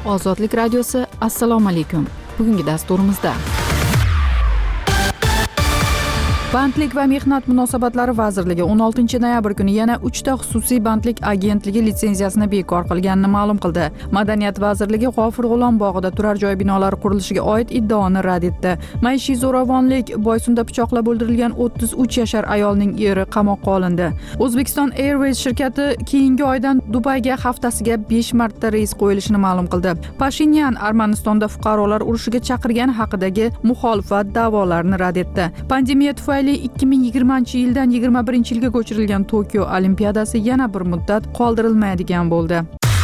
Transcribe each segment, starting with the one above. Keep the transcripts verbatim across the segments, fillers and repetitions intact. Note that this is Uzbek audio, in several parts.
Ozodlik radiosi. Assalomu alaykum. Bugungi dasturimizda Bandlik va mehnat munosabatlari vazirligi o'n oltinchi noyabr kuni yana uchta xususiy bandlik agentligi litsenziyasini bekor qilganini ma'lum qildi. Madaniyat vazirligi G'ofur G'ulom bog'ida turar joy binolari qurilishiga oid iddaoni rad etdi. Maishiy zo'ravonlik boisunda pichoqlab o'ldirilgan o'ttiz uch yashar ayolning eri qamoqqa olindi. Uzbekistan Airways shirkati keyingi oydan Dubayga haftasiga besh marta reys qo'yilishini ma'lum qildi. Pashinyan Armanistonda fuqarolar urushiga chaqirgani haqidagi muxolifat da'volarini rad etdi. Pandemiya tufayli ikki ming yigirmanchi yildan yigirma birinchi yilga ko'chirilgan Tokio Olimpiadasi yana bir muddat qoldirilmaydigan bo'ldi.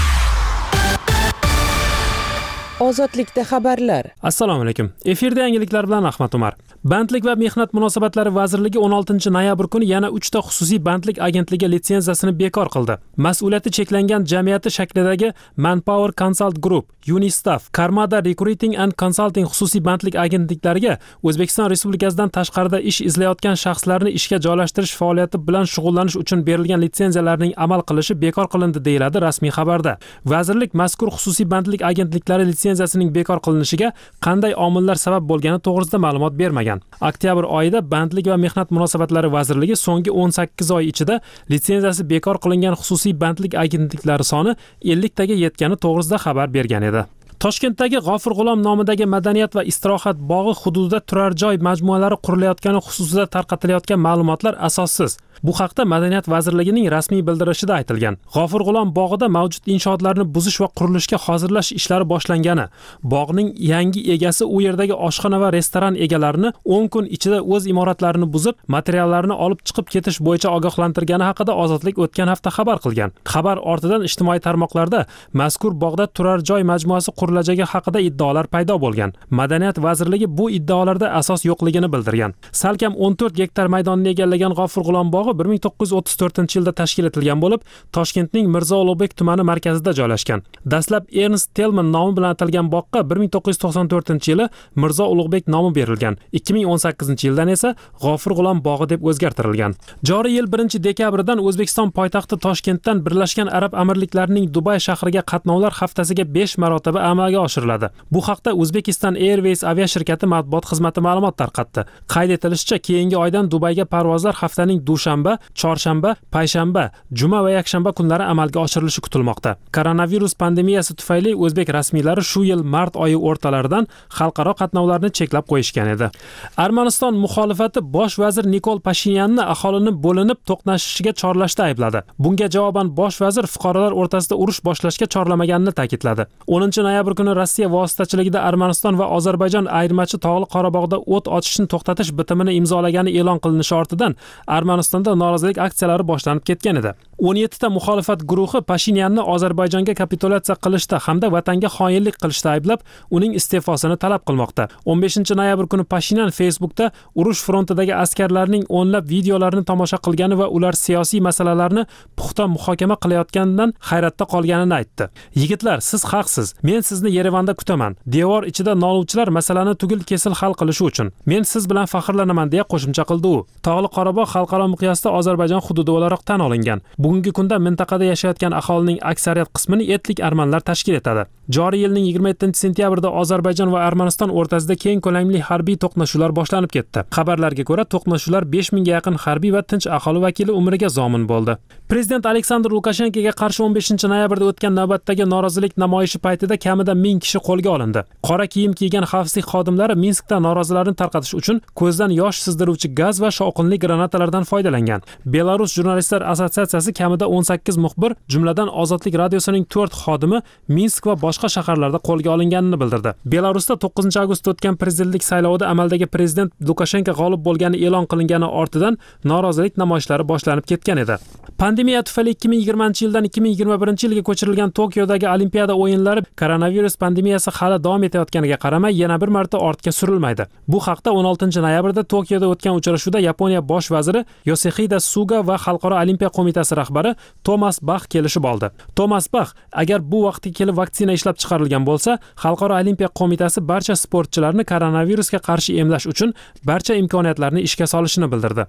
Ozodlikda xabarlar. Assalomu alaykum. Efirda yangiliklar bilan Ahmad Umar. Bandlik va mehnat munosabatlari vazirligi o'n oltinchi noyabr kuni yana uchta xususiy bandlik agentligi litsenziyasini bekor qildi. Mas'uliyati cheklangan jamiyati shaklidagi Manpower Consult Group, Unistaff, Karmada Recruiting and Consulting xususiy bandlik agentliklariga O'zbekiston Respublikasidan tashqarida ish izlayotgan shaxslarni ishga joylashtirish faoliyati bilan shug'ullanish uchun berilgan litsenziyalarning amal qilishi bekor qilindi, deyiladi rasmiy xabarda. Vazirlik mazkur xususiy bandlik agentliklari litsenziyasining bekor qilinishiga qanday omillar sabab bo'lgani to'g'risida ma'lumot bermagan. Oktyabr oyida Bandlik va mehnat munosabatlari vazirligi so'nggi o'n sakkiz oy ichida litsenziyasi bekor qilingan xususiy bandlik agentliklari soni ellik taga yetgani to'g'risida xabar bergan edi. Toshkentdagi G'ofur G'ulom nomidagi madaniyat va istirohat bog'i hududida turar joy majmualari qurilayotgani xususida tarqatilayotgan ma'lumotlar asossiz. Bu haqda Madaniyat vazirligining rasmiy bildirishida aytilgan. G'ofur G'ulom bog'ida mavjud inshootlarni buzish va qurilishga hozirlash ishlari boshlangani, bog'ning yangi egasi u yerdagi oshxona va restoran egalarini o'n kun ichida o'z imoratlarini buzib, materiallarni olib chiqib ketish bo'yicha ogohlantirgani haqida Ozodlik o'tgan hafta xabar qilgan. Xabar ortidan ijtimoiy tarmoqlarda mazkur bog'da turar joy majmuasi qurilajagi haqida iddaolar paydo bo'lgan. Madaniyat vazirligi bu iddaolarda asos yo'qligini bildirgan. Salkam o'n to'rt gektar maydonni egallagan G'ofur G'ulom bog'i bir ming to'qqiz yuz o'ttiz to'rtinchi yilda tashkil etilgan bo'lib, Toshkentning Mirzo Ulug'bek tumani markazida joylashgan. Dastlab Ernst Tellman nomi bilan atalgan bog'ga bir ming to'qqiz yuz to'qson to'rtinchi yili Mirzo Ulug'bek nomi berilgan. ikki ming o'n sakkizinchi yildan esa G'ofur G'ulom bog'i deb o'zgartirilgan. Joriy yil birinchi dekabrdan O'zbekiston poytaxti Toshkentdan Birlashgan Arab Amirliklarining Dubay shahriga qatnovlar haftasiga besh marotaba amalga oshiriladi. Bu haqda Uzbekistan Airways aviashirkati matbuot xizmati ma'lumot tarqatdi. Qayd etilishicha, keyingi oydan Dubayga parvozlar haftaning dushanba, chorshanba, payshanba, juma va yakshanba kunlari amalga oshirilishi kutilmoqda. Koronavirus pandemiyasi tufayli o'zbek rasmiylari shu yil mart oyi o'rtalaridan xalqaro qatnovlarni cheklab qo'yishgan edi. Armaniston muxolifati bosh vazir Nikol Pashinyanni aholini bo'linib to'qnashishiga chorlashda aybladi. Bunga javoban bosh vazir fuqarolar o'rtasida urush boshlashga chorlamaganini ta'kidladi. o'ninchi noyabr kuni Rossiya vositachiligida Armaniston va Ozarbayjon ayirmachi Tog'li Qorabog'da o't ochishni to'xtatish bitimini imzolagani e'lon qilinishi ortidan Armanistonda norozilik aksiyalari boshlanib ketgan edi. o'n yettita muxolifat guruhi Pashinyanni Ozarbayjonga kapitulyatsiya qilishda hamda vatanga xoinlik qilishda ayblab, uning iste'fosini talab qilmoqda. o'n beshinchi noyabr kuni Pashinyan Facebookda urush frontidagi askarlarning o'nlab videolarini tomosha qilgani va ular siyosiy masalalarni puxta muhokama qilayotganidan hayratda qolganini aytdi. Yigitlar, siz haqsiz. Men sizni Yerevanda kutaman. Devor ichida noluvchilar masalani tugul kesil hal qilishi uchun. Men siz bilan faxrlanaman, deya qo'shimcha qildi u. Tog'li Qorabog' xalqaro miqyosda Ozarbayjon hududi o'laroq tan olingan. Bugungi kunda mintaqada yashayotgan aholining aksariyat qismini etnik armanlar tashkil etadi. Joriy yilning yigirma yettinchi sentyabrida Ozarbayjon va Armaniston o'rtasida keng ko'lamli harbiy to'qnashuvlar boshlanib ketdi. Xabarlarga ko'ra, to'qnashuvlar besh mingga yaqin harbiy va tinch aholi vakili umriga zomin bo'ldi. Prezident Aleksandr Lukashenkoga qarshi o'n beshinchi noyabrda o'tgan navbatdagi norozilik namoyishi paytida kamida ming kishi qo'lga olindi. Qora kiyim kiygan xavfsizlik xodimlari Minskda norozilarni tarqatish uchun ko'zdan yosh sizdiruvchi gaz va shovqinli granatalardan foydalangan. Belarus jurnalistlar assotsiatsiyasi kamida o'n sakkiz muxbir, jumladan Ozodlik radiosining to'rt xodimi Minsk va boshqa shaharlarda qo'lga olinganini bildirdi. Belarusda to'qqizinchi avgustda o'tgan prezidentlik saylovida amaldagi prezident Lukashenko g'olib bo'lgani e'lon qilingani ortidan norozilik namoyishlari boshlanib ketgan edi. Pandemiya tufayli ikki ming yigirmanchi yildan ikki ming yigirma birinchi yilga ko'chirilgan Tokiodagi Olimpiada o'yinlari koronavirus pandemiyasi hali davom etayotganiga qaramay yana bir marta ortga surilmaydi. Bu haqda o'n oltinchi noyabrda Tokioda o'tgan uchrashuvda Yaponiya bosh vaziri Yoshihide Suga va Xalqaro olimpiya qo'mitasi rahbari Thomas Bach kelishib oldi. Thomas Bach, agar bu vaqtga kelib vaksina ishlab chiqarilgan bo'lsa, Xalqaro olimpiya qo'mitasi barcha sportchilarni koronavirusga qarshi emlash uchun barcha imkoniyatlarni ishga solishini bildirdi.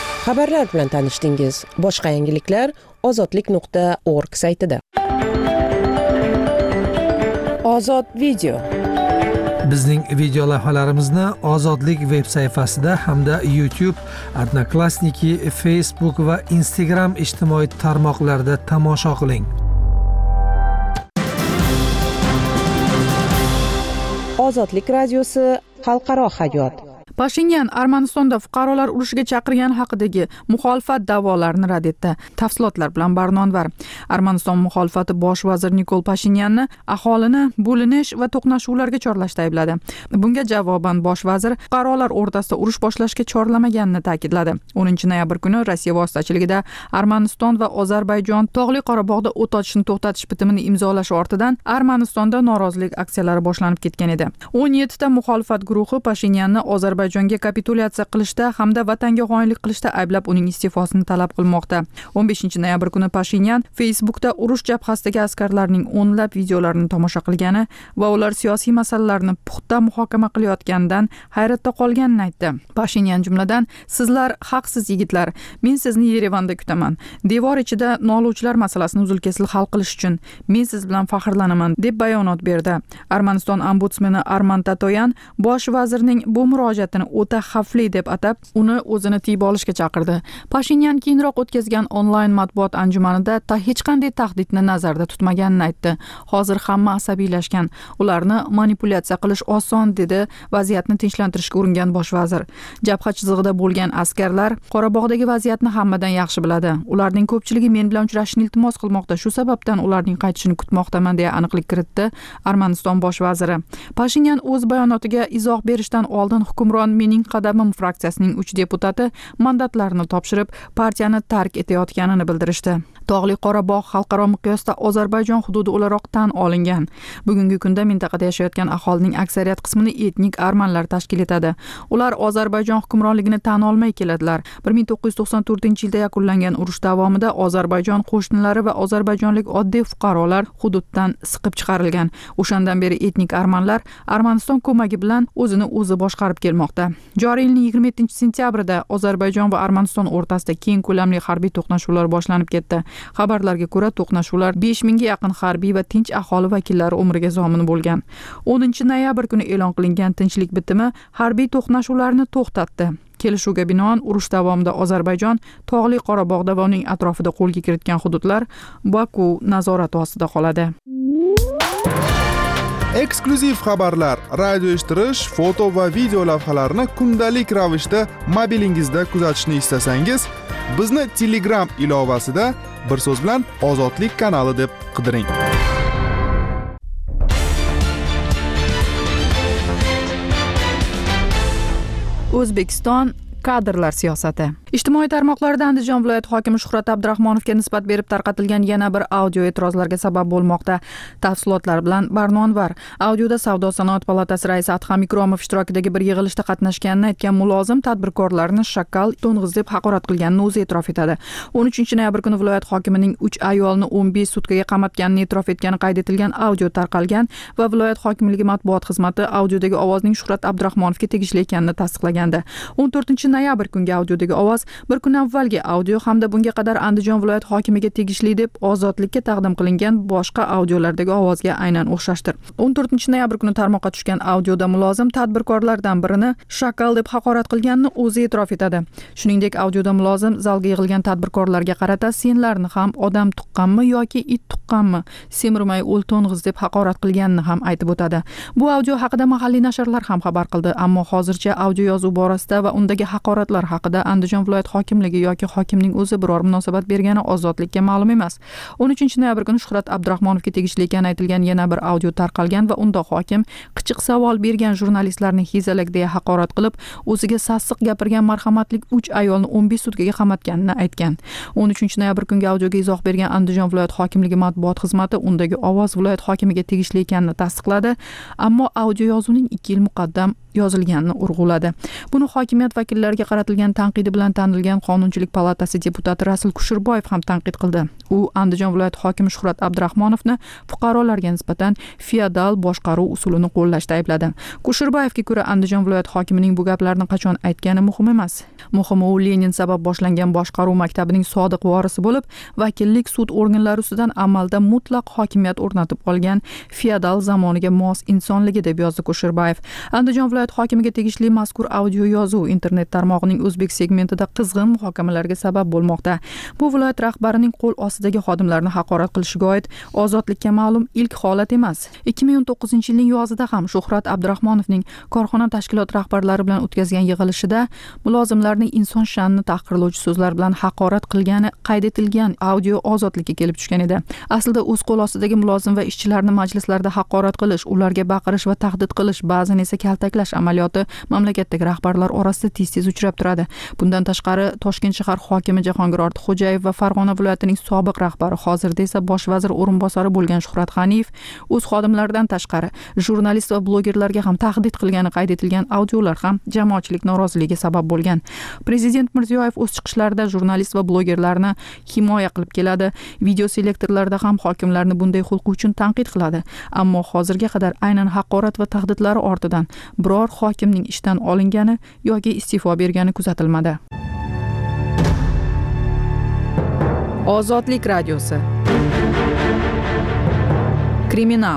Xabarlar bilan tanishdingiz. Boshqa yangiliklar ozodlik nuqta org saytida. Ozod video. Bizning video lavhalarimizni Ozodlik veb sayfasida hamda YouTube, Odnoklassniki, Facebook va Instagram ijtimoiy tarmoqlarida tomosha qiling. Ozodlik radiosi xalqaro hayot. Pashinyan Armanistonda fuqarolar urushiga chaqirgani haqidagi muxolifat da'volarini rad etdi. Tafsilotlar bilan Barnonvar. Armaniston muxolifati bosh vazir Nikol Pashinyanni aholini bo'linish va to'qnashuvlarga chorlashda aybladi. Bunga javoban bosh vazir fuqarolar o'rtasida urush boshlashga chorlamaganini ta'kidladi. o'ninchi noyabr kuni Rossiya vositachiligida Armaniston va Ozarbayjon Tog'li Qorabog'da o't ochishni to'xtatish bitimini imzolash ortidan Armanistonda norozilik aksiyalari boshlanib ketgan edi. o'n yetti ta muxolifat guruhi Pashinyanni Ozarbayjon Ozarbayjonga kapitulyatsiya qilishda hamda vatanga xoinlik qilishda ayblab uning iste'fosini talab qilmoqda. o'n beshinchi noyabr kuni Pashinyan Facebookda urush jabhasidagi askarlarning o'nlab videolarini tomosha qilgani va ular siyosiy masalalarni puxta muhokama qilayotganidan hayratda qolganini aytdi. Pashinyan jumladan: "Sizlar haqsiz yigitlar, men sizni Yerevanda kutaman. Devor ichida noluvchilar masalasini uzil-kesil hal qilish uchun men siz bilan faxrlanaman", deb bayonot berdi. Armaniston ombudsmeni Arman Tatoyan bosh vazirning bu murojaat o'ta xavfli deb atab, uni o'zini tiyib olishga chaqirdi. Pashinyan keyinroq o'tkazgan onlayn matbuot anjumanida ta hech qanday tahdidni nazarda tutmaganini aytdi. Hozir hamma asabiylashgan, ularni manipulyatsiya qilish oson, dedi vaziyatni tinchlantirishga uringan bosh vazir. Jabha chizig'ida bo'lgan askarlar Qorabog'dagi vaziyatni hammadan yaxshi biladi. Ularning ko'pchiligi men bilan uchrashishni iltimos qilmoqda, shu sababdan ularning qaytishini kutmoqdaman, deya aniqlik kiritdi Armaniston bosh vaziri. Pashinyan o'z bayonotiga izoh berishdan oldin hukmron Mening qadamim fraksiyasining uch deputati mandatlarini topshirib, partiyani tark etayotganini bildirishdi. Tog'li Qorabog' xalqaro miqyosda Ozarbayjon hududi o'laroq tan olingan. Bugungi kunda mintaqada yashayotgan aholining aksariyat qismini etnik armanlar tashkil etadi. Ular Ozarbayjon hukmronligini tan olmay keladilar. bir ming to'qqiz yuz to'qson to'rtinchi yilda yakunlangan urush davomida Ozarbayjon qo'shnilari va ozarbayjonlik oddiy fuqarolar hududdan siqib chiqarilgan. O'shandan beri etnik armanlar Armaniston ko'magi bilan o'zini o'zi boshqarib kelmoqda. Joriy yilning yigirma yettinchi sentyabrida Ozarbayjon va Armaniston o'rtasida keng ko'lamli harbiy to'qnashuvlar boshlanib ketdi. Xabarlarga ko'ra, to'qnashuvlar besh mingga yaqin harbiy va tinch aholi vakillari umriga zomin bo'lgan. o'ninchi noyabr kuni e'lon qilingan tinchlik bitimi harbiy to'qnashuvlarni to'xtatdi. Kelishuvga binoan urush davomida Ozarbayjon Tog'li Qorabog'da va uning atrofida qo'lga kiritgan hududlar Baku nazorati ostida qoladi. Eksklyuziv xabarlar, radio eshittirish, foto va video lavhalarni kundalik ravishda mobilingizda kuzatishni istasangiz, bizni Telegram ilovasida bir so'z bilan Ozodlik kanali deb qidiring. O'zbekiston kadrlar siyosati. Ijtimoiy tarmoqlarda Andijon viloyati hokimi Shuhrat Abdurahmonovga nisbat berib tarqatilgan yana bir audio e'tirozlarga sabab bo'lmoqda. Tafsilotlar bilan Barnonvar. Audioda Savdo sanoat palatasi raisi Adham Ikromov ishtirokidagi bir yig'ilishda qatnashganini aytgan mulozim tadbirkorlarni shakal, to'ng'iz deb haqorat qilganini o'zi e'tirof etadi. o'n uchinchi noyabr kuni viloyat hokimining uch ayolni o'n besh sutkaga qamatganini e'tirof etgani qayd etilgan audio tarqalgan va viloyat hokimligi matbuot xizmati audiodagi ovozning Shuhrat Abdurahmonovga tegishli ekanini tasdiqlagandi. o'n to'rtinchi noyabr kungi audiodagi ovoz bir kun avvalgi audio hamda bunga qadar Andijon viloyat hokimiga tegishli deb Ozodlikka taqdim qilingan boshqa audiolardagi ovozga aynan o'xshashdir. o'n to'rtinchi noyabr kuni tarmoqqa tushgan audioda mulozim tadbirkorlardan birini shakal deb haqorat qilganini o'zi e'tirof etadi. Shuningdek, audioda mulozim zalga yig'ilgan tadbirkorlarga qarata senlarni ham odam tuqqanmi yoki it tuqqanmi, semirmay o'l to'ng'iz deb haqorat qilganini ham aytib o'tadi. Bu audio haqida mahalliy nashrlar ham xabar qildi, ammo hozircha audio yozuv borasida va undagi haqoratlar haqida Andijon viloyat hokimligi yoki hokimning o'zi biror munosabat bergani Ozodlikka ma'lum emas. o'n uchinchi noyabr kuni Shuhrat Abdurahmonovga tegishli ekani aytilgan yana bir audio tarqalgan va unda hokim qichiq savol bergan jurnalistlarni hezalak deya haqorat qilib, o'ziga sassiq gapirgan marhamatlik uch ayolni o'n besh sutkaga qamatganini aytgan. o'n uchinchi noyabr kungi audioga izoh bergan Andijon viloyat hokimligi matbuot xizmati undagi ovoz viloyat hokimiga tegishli ekanini tasdiqladi, ammo audio yozuvning ikki yil muqaddam yozilganini urg'uladi. Buni hokimiyat vakillari harakatlarga qaratilgan tanqidi bilan tanilgan Qonunchilik palatasi deputati Rasul Kushurboyev ham tanqid qildi. U Andijon viloyati hokimi Shuhrat Abdurahmonovni fuqarolarga nisbatan feodal boshqaruv usulini qo'llashda aybladi. Kushurboyevga ko'ra, Andijon viloyati hokimining bu gaplarni qachon aytgani muhim emas. Muhimi u Lenin sabab boshlangan boshqaruv maktabining sodiq vorisi bo'lib, vakillik sud organlari ustidan amalda mutlaq hokimiyat o'rnatib olgan feodal zamoniga mos insonligi, deb yozdi Kushurboyev. Andijon viloyati hokimiga tegishli mazkur audio yozuv internet tarmog'ining o'zbek segmentida qizg'in muhokamalarga sabab bo'lmoqda. Bu viloyat rahbarining qo'l ostidagi xodimlarni haqorat qilishiga oid ozodlikka ma'lum ilk holat emas. ikki ming o'n to'qqizinchi yilning yozida ham Shuhrat Abdurahmonovning korxona tashkilot rahbarlari bilan o'tkazgan yig'ilishida mulozimlarning inson sha'nini tahqirlovchi so'zlar bilan haqorat qilgani qayd etilgan audio ozodlikka kelib tushgan edi. Aslida o'z qo'l ostidagi mulozim va ishchilarni majlislarda haqorat qilish, ularga baqirish va tahdid qilish, ba'zan esa kaltaklash amaliyoti mamlakatdagi rahbarlar orasida tez-tez uchrab turadi. Bundan tashqari, Toshkent shahar hokimi Jahongir Ortiqxo'jayev va Farg'ona viloyatining sobiq rahbari, hozirda esa bosh vazir o'rinbosari bo'lgan Shuhrat G'aniyev o'z xodimlaridan tashqari jurnalist va blogerlarga ham tahdid qilgani qayd etilgan audiolar ham jamoatchilik noroziligiga sabab bo'lgan. Prezident Mirziyoyev o'z chiqishlarida jurnalist va blogerlarni himoya qilib keladi. Video selektorlarda ham hokimlarni bunday xulqi uchun tanqid qiladi. Ammo hozirga qadar aynan haqorat va tahdidlari ortidan biror hokimning ishdan olingani yoki iste'fo bergani kuzatilmadi. Ozodlik radiosi. Kriminal.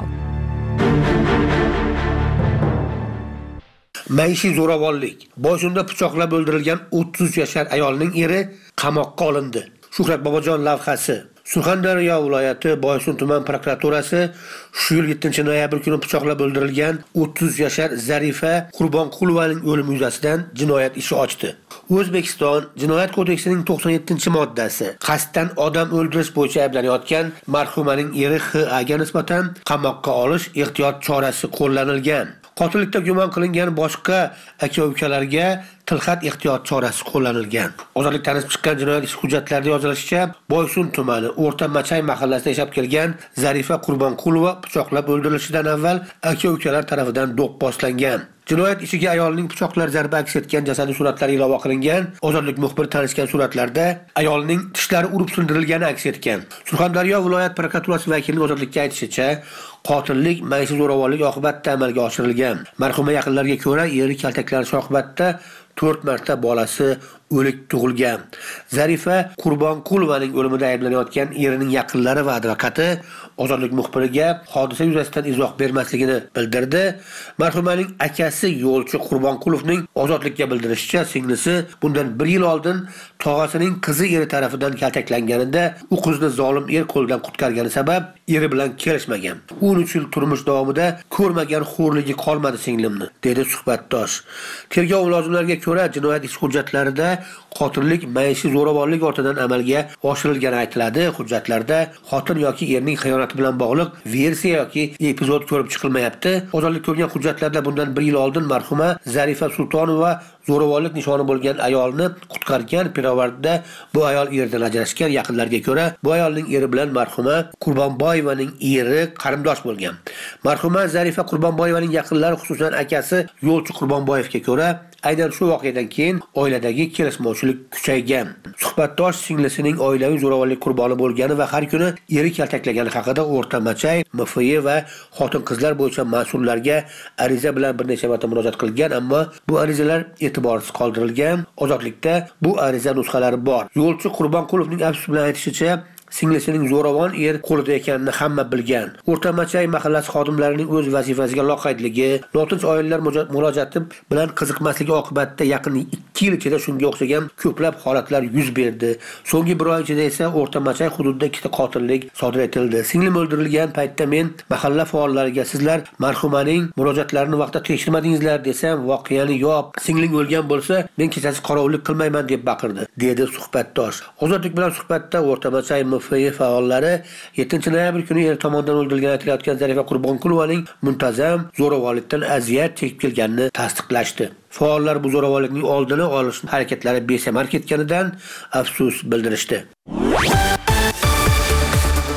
Maishiy zo'ravonlik. Boysunda pichoqlab o'ldirilgan o'ttiz yashar ayolning eri qamoqqa olindi. Shuhrat Bobojon lavhasi. Surxondaryo viloyati Boysun tuman prokuraturasi shu yil yettinchi noyabr kuni pichoqlab o'ldirilgan o'ttiz yashar Zarifa Qurbonqulovaning o'limi yuzasidan jinoyat ishi ochdi. O'zbekiston Jinoyat kodeksining to'qson yettinchi moddasi qasddan odam o'ldirish bo'yicha ayblanayotgan marhumaning eri X A ga nisbatan qamoqqa olish ehtiyot chorasi qo'llanilgan. Qotillikda gumon qilingan boshqa aka-ukalarga tilxat ehtiyot chorasi qo'llanilgan. Ozodlik tanib chiqqan jinoyat ishi hujjatlarida yozilishicha, Boysun tumani O'rta Machay mahallasida yashab kelgan Zarifa Qurbonqulova pichoqlab o'ldirilishidan avval aka-ukalar tomonidan do'pposlangan. Jinoyat ishiga ayolning pichoqlar zarba aks etgan jasadi suratlari ilova qilingan. Ozodlik muxbiri tanishgan suratlarda ayolning tishlari urib sindirilgani aks etgan. Surxondaryo viloyat prokuraturasi vakilining Ozodlikka aytishicha, qotillik maishiy zo'ravonlik oqibatida amalga oshirilgan. Marhuma yaqinlariga ko'ra, eri kaltaklanish oqibatida to'rt marta bolasi o'lik tug'ilgan. Zarifa Qurbonqulovaning o'limida ayblanayotgan erining yaqinlari va advokati Ozodlik muxbiriga hodisa yuzasidan izoh bermasligini bildirdi. Marhumaning akasi yo'lchi Qurbonqulovning Ozodlikka bildirishicha, singlisi bundan bir yil oldin tog'asining qizi eri tomonidan kaltaklanganida u qizni zolim er qo'ldan qutqargani sabab eri bilan kelishmagan. o'n uch yil turmush davomida ko'rmagan xo'rligi qolmadi singlimni, dedi suhbatdosh. Tergov mulozimlariga ko'ra, jinoyat ish hujjatlarida qotillik maishiy zo'ravonlik ortidan amalga oshirilgani aytiladi. Hujjatlarda xotin yoki erning xiyonati bilan bog'liq versiya yoki epizod ko'rib chiqilmayapti. Ozodlik ko'rgan hujjatlarda bundan bir yil oldin marhuma Zarifa Sultonova zo'ravonlik nishoni bo'lgan ayolni qutqargan. Pirovardda bu ayol eridan ajrashgan. Yaqinlarga ko'ra, bu ayolning eri bilan marhuma Qurbonboyevaning eri qarindosh bo'lgan. Marhuma Zarifa Qurbonboyevaning yaqinlari, xususan akasi Yo'lchi Qurbonboyevga ko'ra, aynan shu voqeadan keyin oiladagi kelishmovchilik kuchaygan. Suhbatdosh singlisining oilaviy zo'ravonlik qurboni bo'lgani va har kuni eri kaltaklagani haqida O'rta Machay, M F Y va xotin-qizlar bo'yicha mas'ullarga ariza bilan bir necha marta murojaat qilgan, ammo bu arizalar e'tiborsiz qoldirilgan. Ozodlikda bu ariza nusxalari bor. Yo'lchi Qurbonqulovning afsus bilan aytishicha, singlisining zo'ravon er qo'lida ekanini hamma bilgan. O'rta Machay mahallasi xodimlarining o'z vazifasiga loqaydligi, notinch oilalar murojaati bilan qiziqmasligi oqibatida yaqin ikki yil ichida shunga o'xshagan ko'plab holatlar yuz berdi. So'nggi bir oy ichida esa O'rta Machay hududida ikkita qotillik sodir etildi. Singlim o'ldirilgan paytda men mahalla faollariga sizlar marhumaning murojaatlarini vaqtida tekshirmadingizlar desam, voqeani yo'q, singling o'lgan bo'lsa, men kechasi qorovullik qilmayman deb baqirdi, dedi suhbatdosh. Ozodlik bilan suhbatda O'rta Machay M F Y faollari yettinchi noyabr kuni er tomonidan o'ldirilgan aytilayotgan Zarifa Qurbonqulovaning muntazam zo'ravonlikdan aziyat chekib kelganini tasdiqlashdi. Faollar bu zo'ravonlikning oldini olish harakatlari besamar ketganidan afsus bildirishdi.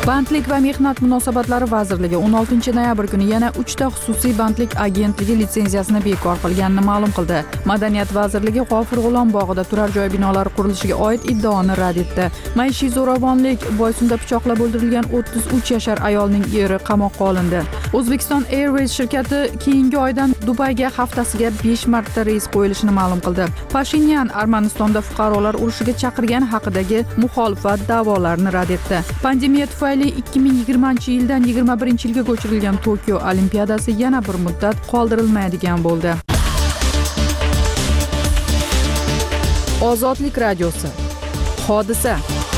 Bandlik va mehnat munosabatlari vazirligi o'n oltinchi noyabr kuni yana uchta xususiy bandlik agentligi litsenziyasini bekor qilganini ma'lum qildi. Madaniyat vazirligi G'ofur G'ulom bog'ida turar joy binolari qurilishiga oid iddaoni rad etdi. Maishiy zo'ravonlik boisida pichoqlab o'ldirilgan o'ttiz uch yashar ayolning eri qamoqqa olindi. O'zbekiston Airways shirkati keyingi oydan Dubayga haftasiga besh marta reys qo'yilishini ma'lum qildi. Pashinyan Armanistonda fuqarolar urushiga chaqirgan haqidagi muxolifat da'volarini rad etdi. Pandemiya tufayli ikki ming yigirmanchi yildan yigirma birinchi yilga ko'chirilgan Tokio Olimpiadasi yana bir muddat qoldirilmaydigan bo'ldi. Ozodlik radiosi. Hodisa.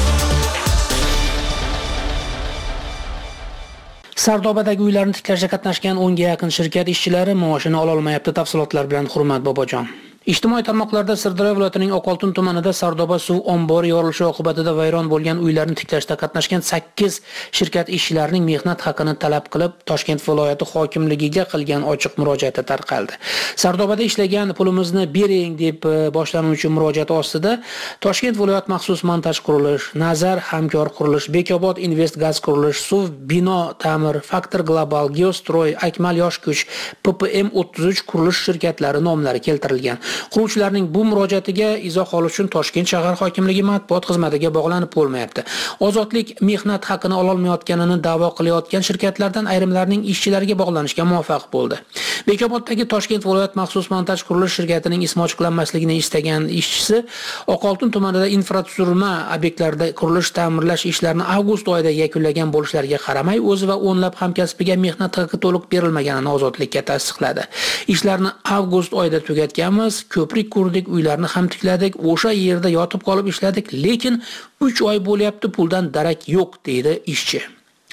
Sardobadagi uylarni tiklashga qatnashgan o'nga yaqin shirkat ishchilari maoshini ola olmayapti. Tafsilotlar bilan Hurmat Bobojon. Ijtimoiy tarmoqlarda Sirdaryo viloyatining Oqoltin tumanida Sardoba suv ombori yorilishi oqibatida vayron bo'lgan uylarni tiklashda qatnashgan sakkiz shirkat ishchilarining mehnat haqini talab qilib Toshkent viloyati hokimligiga qilgan ochiq murojaati tarqaldi. Sardobada ishlagan pulimizni bering deb boshlanuvchi murojaat ostida Toshkent viloyat maxsus montaj qurilish, Nazar hamkor qurilish, Bekobod Invest gaz qurilish, Suv bino ta'mir, Faktor Global, Geostroy, Akmal yosh kuch, P P M o'ttiz uch qurilish shirkatlari nomlari keltirilgan. Quruvchilarning bu murojaatiga izoh olish uchun Toshkent shahar hokimligi matbuot xizmatiga bog'lanib bo'lmayapti. Ozodlik mehnat haqini ola olmayotganini da'vo qilayotgan shirkatlardan ayrimlarining ishchilariga bog'lanishga muvaffaq bo'ldi. Bekoboddagi Toshkent viloyat maxsus montaj qurilish shirkatining ismi ochiqlanmasligini istagan ishchisi Oqoltin tumanida infratuzilma obyektlarida qurilish ta'mirlash ishlarini avgust oyida yakunlagan bo'lishlariga qaramay, o'zi va o'nlab hamkasbiga mehnat haqi to'liq berilmaganini Ozodlikka tasdiqladi. Ishlarni avgust oyida tugatganmiz, ko'prik qurdik, uylarni ham tikladik, o'sha yerda yotib qolib ishladik, lekin uch oy bo'lyapti, puldan darak yo'q, deydi ishchi.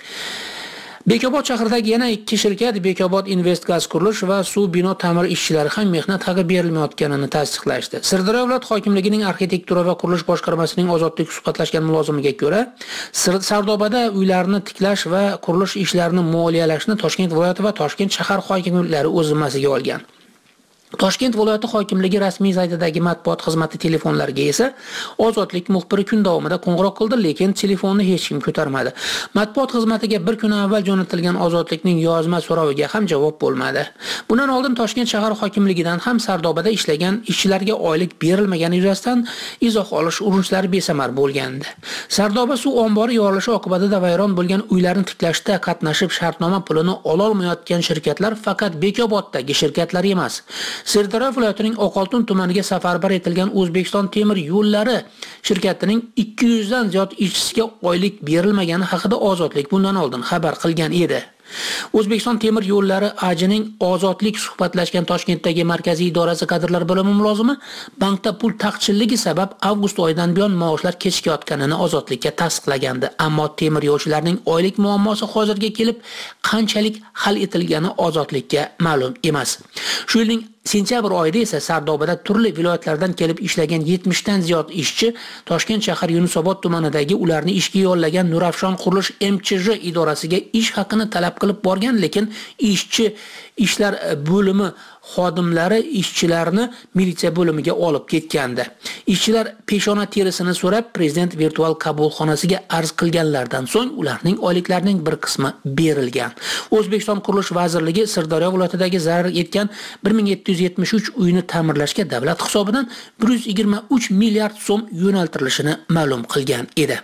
Bekobod shahridagi yana ikki shirkat Bekobod Invest gaz qurilish va suv bino ta'mir ishchilari ham mehnat haqi berilmayotganini tasdiqlashdi. Sirdaryo viloyat hokimligining arxitektura va qurilish boshqarmasining Ozodlik suhbatlashgan mulozimiga ko'ra, Sardobada uylarni tiklash va qurilish ishlarini moliyalashni Toshkent viloyati va Toshkent shahar hokimliklari o'z zimmasiga olgan. Toshkent viloyati hokimligi rasmiy saytidagi matbuot xizmati telefonlariga esa Ozodlik muxbiri kun davomida qo'ng'iroq qildi, lekin telefonni hech kim ko'tarmadi. Matbuot xizmatiga bir kun avval jo'natilgan Ozodlikning yozma so'roviga ham javob bo'lmadi. Bundan oldin Toshkent shahar hokimligidan ham Sardobada ishlagan ishchilarga oylik berilmagani yuzasidan izoh olish urinishlari besamar bo'lgandi. Sardoba suv ombori yorilishi oqibatida vayron bo'lgan uylarni tiklashda qatnashib shartnoma pulini ola olmayotgan shirkatlar faqat Bekoboddagi shirkatlar emas. Sirdaryo viloyatining Oqoltin tumaniga safarbar etilgan O'zbekiston temir yo'llari shirkatining ikki yuz dan ziyod ishchisiga oylik berilmagani haqida Ozodlik bundan oldin xabar qilgan edi. O'zbekiston temir yo'llari ajining Ozodlik suhbatlashgan Toshkentdagi markaziy idorasi kadrlar bo'limi mulozimi bankda pul taqchilligi sabab avgust oyidan buyon maoshlar kechikayotganini Ozodlikka tasdiqlagandi. Ammo temir yo'lchilarning oylik muammosi hozirga kelib qanchalik hal etilgani Ozodlikka ma'lum emas. Shu yilning sentyabr oyida esa Sardobada turli viloyatlardan kelib ishlagan yetmish dan ziyod ishchi Toshkent shahar Yunusobod tumanidagi ularni ishga yollagan Nurafshon qurilish M Ch J idorasiga ish haqini talab qilib borgan, lekin ishchi ishlar bo'limi xodimlari ishchilarni militsiya bo'limiga olib ketgandi. Ishchilar peshona terisini so'rab prezident virtual qabulxonasiga arz qilganlardan so'ng ularning oyliklarining bir qismi berilgan. O'zbekiston Qurilish vazirligi Sirdaryo viloyatidagi zarar yetgan bir ming yetti yuz yetmish uch uyni ta'mirlashga davlat hisobidan bir yuz yigirma uch milliard so'm yo'naltirilishini ma'lum qilgan edi.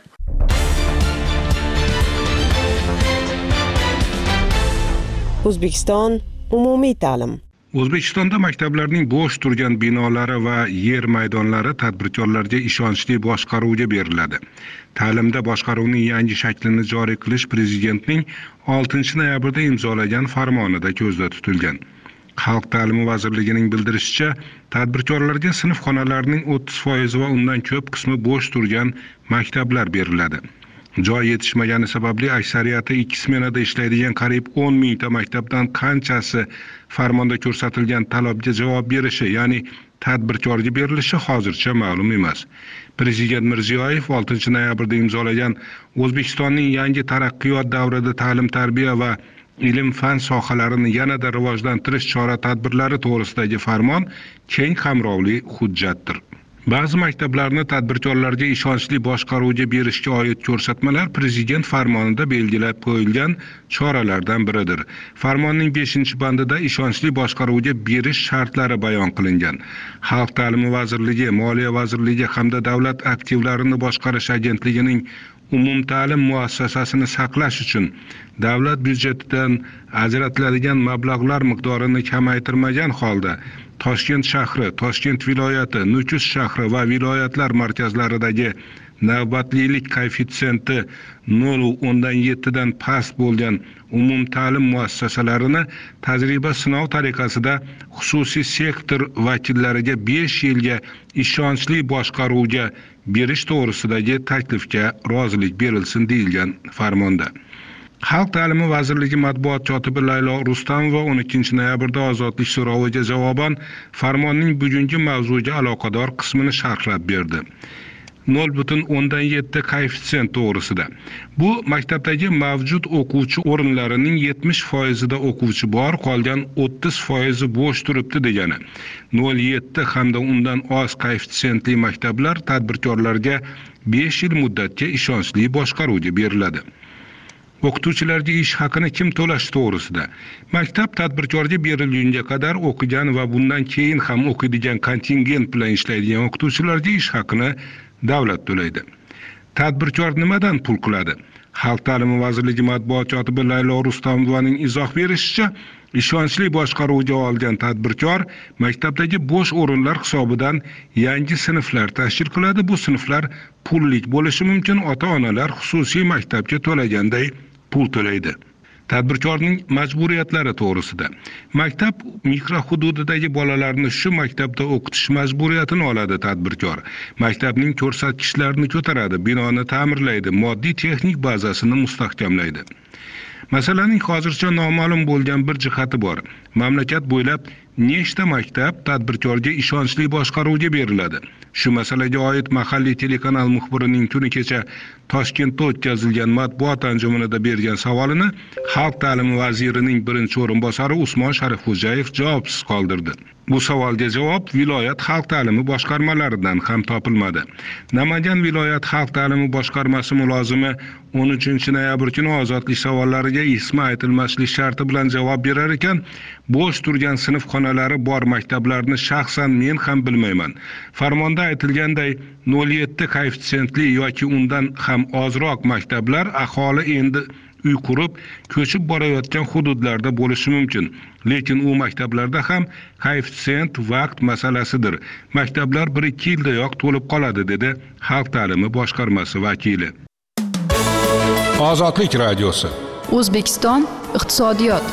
O'zbekiston umumiy ta'lim. O'zbekistonda maktablarning bo'sh turgan binolari va yer maydonlari tadbirkorlarga ishonchli boshqaruvga beriladi. Ta'limda boshqaruvning yangi shaklini joriy qilish prezidentning oltinchi noyabrda imzolagan farmonida ko'zda tutilgan. Xalq ta'limi vazirligining bildirishicha, tadbirkorlarga sinf xonalarining o'ttiz foiz va undan ko'p qismi bo'sh turgan maktablar beriladi. Joy yetishmagani sababli aksariyati ikki smenada ishlaydigan qariyb o'n mingta maktabdan qanchasi farmonda ko'rsatilgan talabga javob berishi, ya'ni tadbirkorga berilishi hozircha ma'lum emas. Prezident Mirziyoyev oltinchi noyabrda imzolagan O'zbekistonning yangi taraqqiyot davrida ta'lim-tarbiya va ilm-fan sohalarini yanada rivojlantirish chora-tadbirlari to'g'risidagi farmon keng qamrovli hujjatdir. Ba'zi maktablarni tadbirkorlarga ishonchli boshqaruvga berishga oid ko'rsatmalar Prezident farmonida belgilab qo'yilgan choralardan biridir. Farmonning beshinchi bandida ishonchli boshqaruvga berish shartlari bayon qilingan. Xalq ta'limi vazirligi, Moliya vazirligi hamda davlat aktivlarini boshqarish agentligining umumta'lim muassasasini saqlash uchun davlat byudjetidan ajratiladigan mablag'lar miqdorini kamaytirmagan holda Toshkent shahri, Toshkent viloyati, Nukus shahri va viloyatlar markazlaridagi navbatlilik koeffitsiyenti nol o'ndan yetti dan past bo'lgan umumta'lim muassasalarini tajriba sinov tariqasida xususiy sektor vakillariga besh yilga ishonchli boshqaruvga berish to'g'risidagi taklifga rozilik berilsin deyilgan farmonda. Xalq ta'limi vazirligi matbuot kotibi Laylo Rustamova o'n ikkinchi noyabrda ozodlik so'roviga javoban farmonning bugungi mavzuga aloqador qismini sharhlab berdi. nol butun o'ndan yetti koeffitsient to'g'risida. Bu maktabdagi mavjud o'quvchi o'rinlarining yetmish foizida o'quvchi bor, qolgan o'ttiz foizi bo'sh turibdi degani. nol yetti hamda undan oz koeffitsiyentli maktablar tadbirkorlarga besh yil muddatga ishonchli boshqaruvga beriladi. O'qituvchilarga ish haqini kim to'lash to'g'risida. Maktab tadbirkorga berilgunga qadar o'qigan va bundan keyin ham o'qiydigan kontingent bilan ishlaydigan o'qituvchilarga ish haqini davlat to'laydi. Tadbirkor nimadan pul qiladi? Xalq ta'limi vazirligi matbuot kotibi Laylo Rustamovaning izoh berishicha, ishonchli boshqaruvga olgan tadbirkor maktabdagi bo'sh o'rinlar hisobidan yangi sinflar tashkil qiladi. Bu sinflar pullik bo'lishi mumkin. Ota-onalar xususiy maktabga to'laganday pul to'laydi. Tadbirkorning majburiyatlari to'g'risida. Maktab mikrohududidagi bolalarni shu maktabda o'qitish majburiyatini oladi tadbirkor. Maktabning ko'rsatkichlarini ko'taradi, binoni ta'mirlaydi, moddiy texnik bazasini mustahkamlaydi. Masalaning hozircha noma'lum bo'lgan bir jihati bor. Mamlakat bo'ylab nechta maktab tadbirkorga ishonchli boshqaruvga beriladi? Shu masalaga oid mahalliy telekanal muxbirining kuni kecha Toshkentda o'tkazilgan matbuot anjumanida bergan savolini Xalq ta'limi vazirining birinchi o'rinbosari Usmon Sharifxo'jayev javobsiz qoldirdi. Bu savolga javob viloyat xalq ta'limi boshqarmalaridan ham topilmadi. Namangan viloyat xalq ta'limi boshqarmasi mulozimi o'n uchinchi noyabr kuni ozodlik savollariga ismi aytilmaslik sharti bilan javob berar ekan, bo'sh turgan sinf xonalari bor maktablarni shaxsan men ham bilmayman. Farmonda aytilganday nol yetti koeffitsiyentli yoki undan ham ozroq maktablar aholi endi uy qurib, ko'chib borayotgan hududlarda bo'lishi mumkin. Lekin u maktablarda ham koeffitsient vaqt masalasidir. Maktablar bir ikki yildayoq to'lib qoladi, dedi Xalq ta'limi boshqarmasi vakili. Ozodlik radiosi. O'zbekiston iqtisodiyot.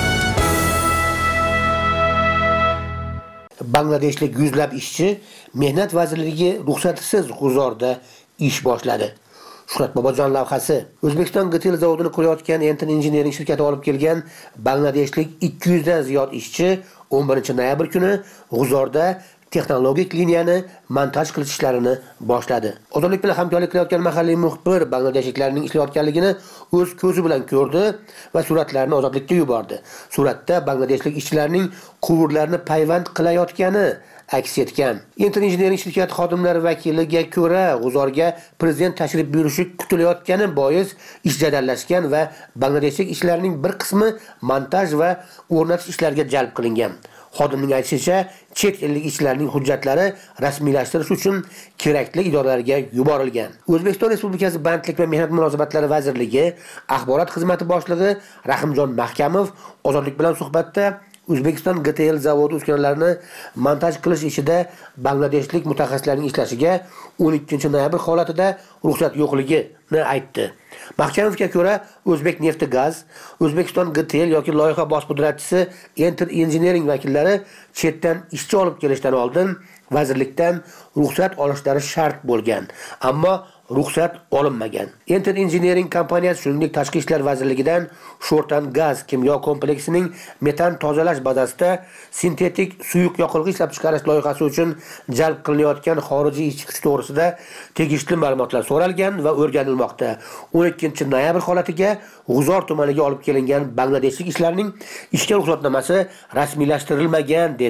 Bangladeshlik yuzlab ishchi Mehnat vazirligi ruxsatisiz g'uzorda ish boshladi. Shuhrat Bobojon lavhasi. O'zbekiston G T L zavodini qurayotgan Enten Engineering shirkati olib kelgan Bangladeshlik ikki yuz dan ziyod ishchi o'n birinchi noyabr kuni g'uzorda texnologik liniyani montaj qilish ishlarini boshladi. Ozodlik bilan hamkorlik qilayotgan mahalliy muxbir bangladeshliklarning ishlayotganligini o'z ko'zi bilan ko'rdi va suratlarni Ozodlikka yubordi. Suratda bangladeshlik ishchilarning quvurlarni payvand qilayotgani aks etgan. Enten Engineering shirkati xodimlari vakiliga ko'ra, g'uzorga prezident tashrif buyurishi kutilayotgani bois ish jadallashgan va bangladeshlik ishchilarning bir qismi montaj va o'rnatish ishlariga jalb qilingan. Xodimning aytishicha, chet ellik ishchilarning hujjatlari rasmiylashtirish uchun kerakli idoralarga yuborilgan. O'zbekiston Respublikasi Bandlik va mehnat munosabatlari vazirligi axborot xizmati boshlig'i Rahimjon Mahkamov Ozodlik bilan suhbatda O'zbekiston G T L zavodi uskunalarini montaj qilish ishida bangladeshlik mutaxassislarning ishlashiga o'n ikkinchi noyabr holatida ruxsat yo'qligini aytdi. Mahkamovga ko'ra, O'zbek nefti gaz, O'zbekiston G T L yoki loyiha bosh pudratchisi Enter Engineering vakillari chetdan ishchi olib kelishdan oldin vazirlikdan ruxsat olishlari shart bo'lgan, ammo ruxsat olinmagan. Enter Engineering kompaniyasi shuningdek Tashqi ishlar vazirligidan Sho'rtan gaz kimyo kompleksining metan tozalash bazasida sintetik suyuq yoqilg'i ishlab chiqarish loyihasi uchun jalb qilinayotgan xorijiy ishchi to'g'risida tegishli ma'lumotlar so'ralgan va o'rganilmoqda. o'n ikkinchi noyabr holatiga G'uzor tumaniga olib kelingan bangladeshlik ishlarning ishga ruxsatnomasi rasmiylashtirilmagan, dedi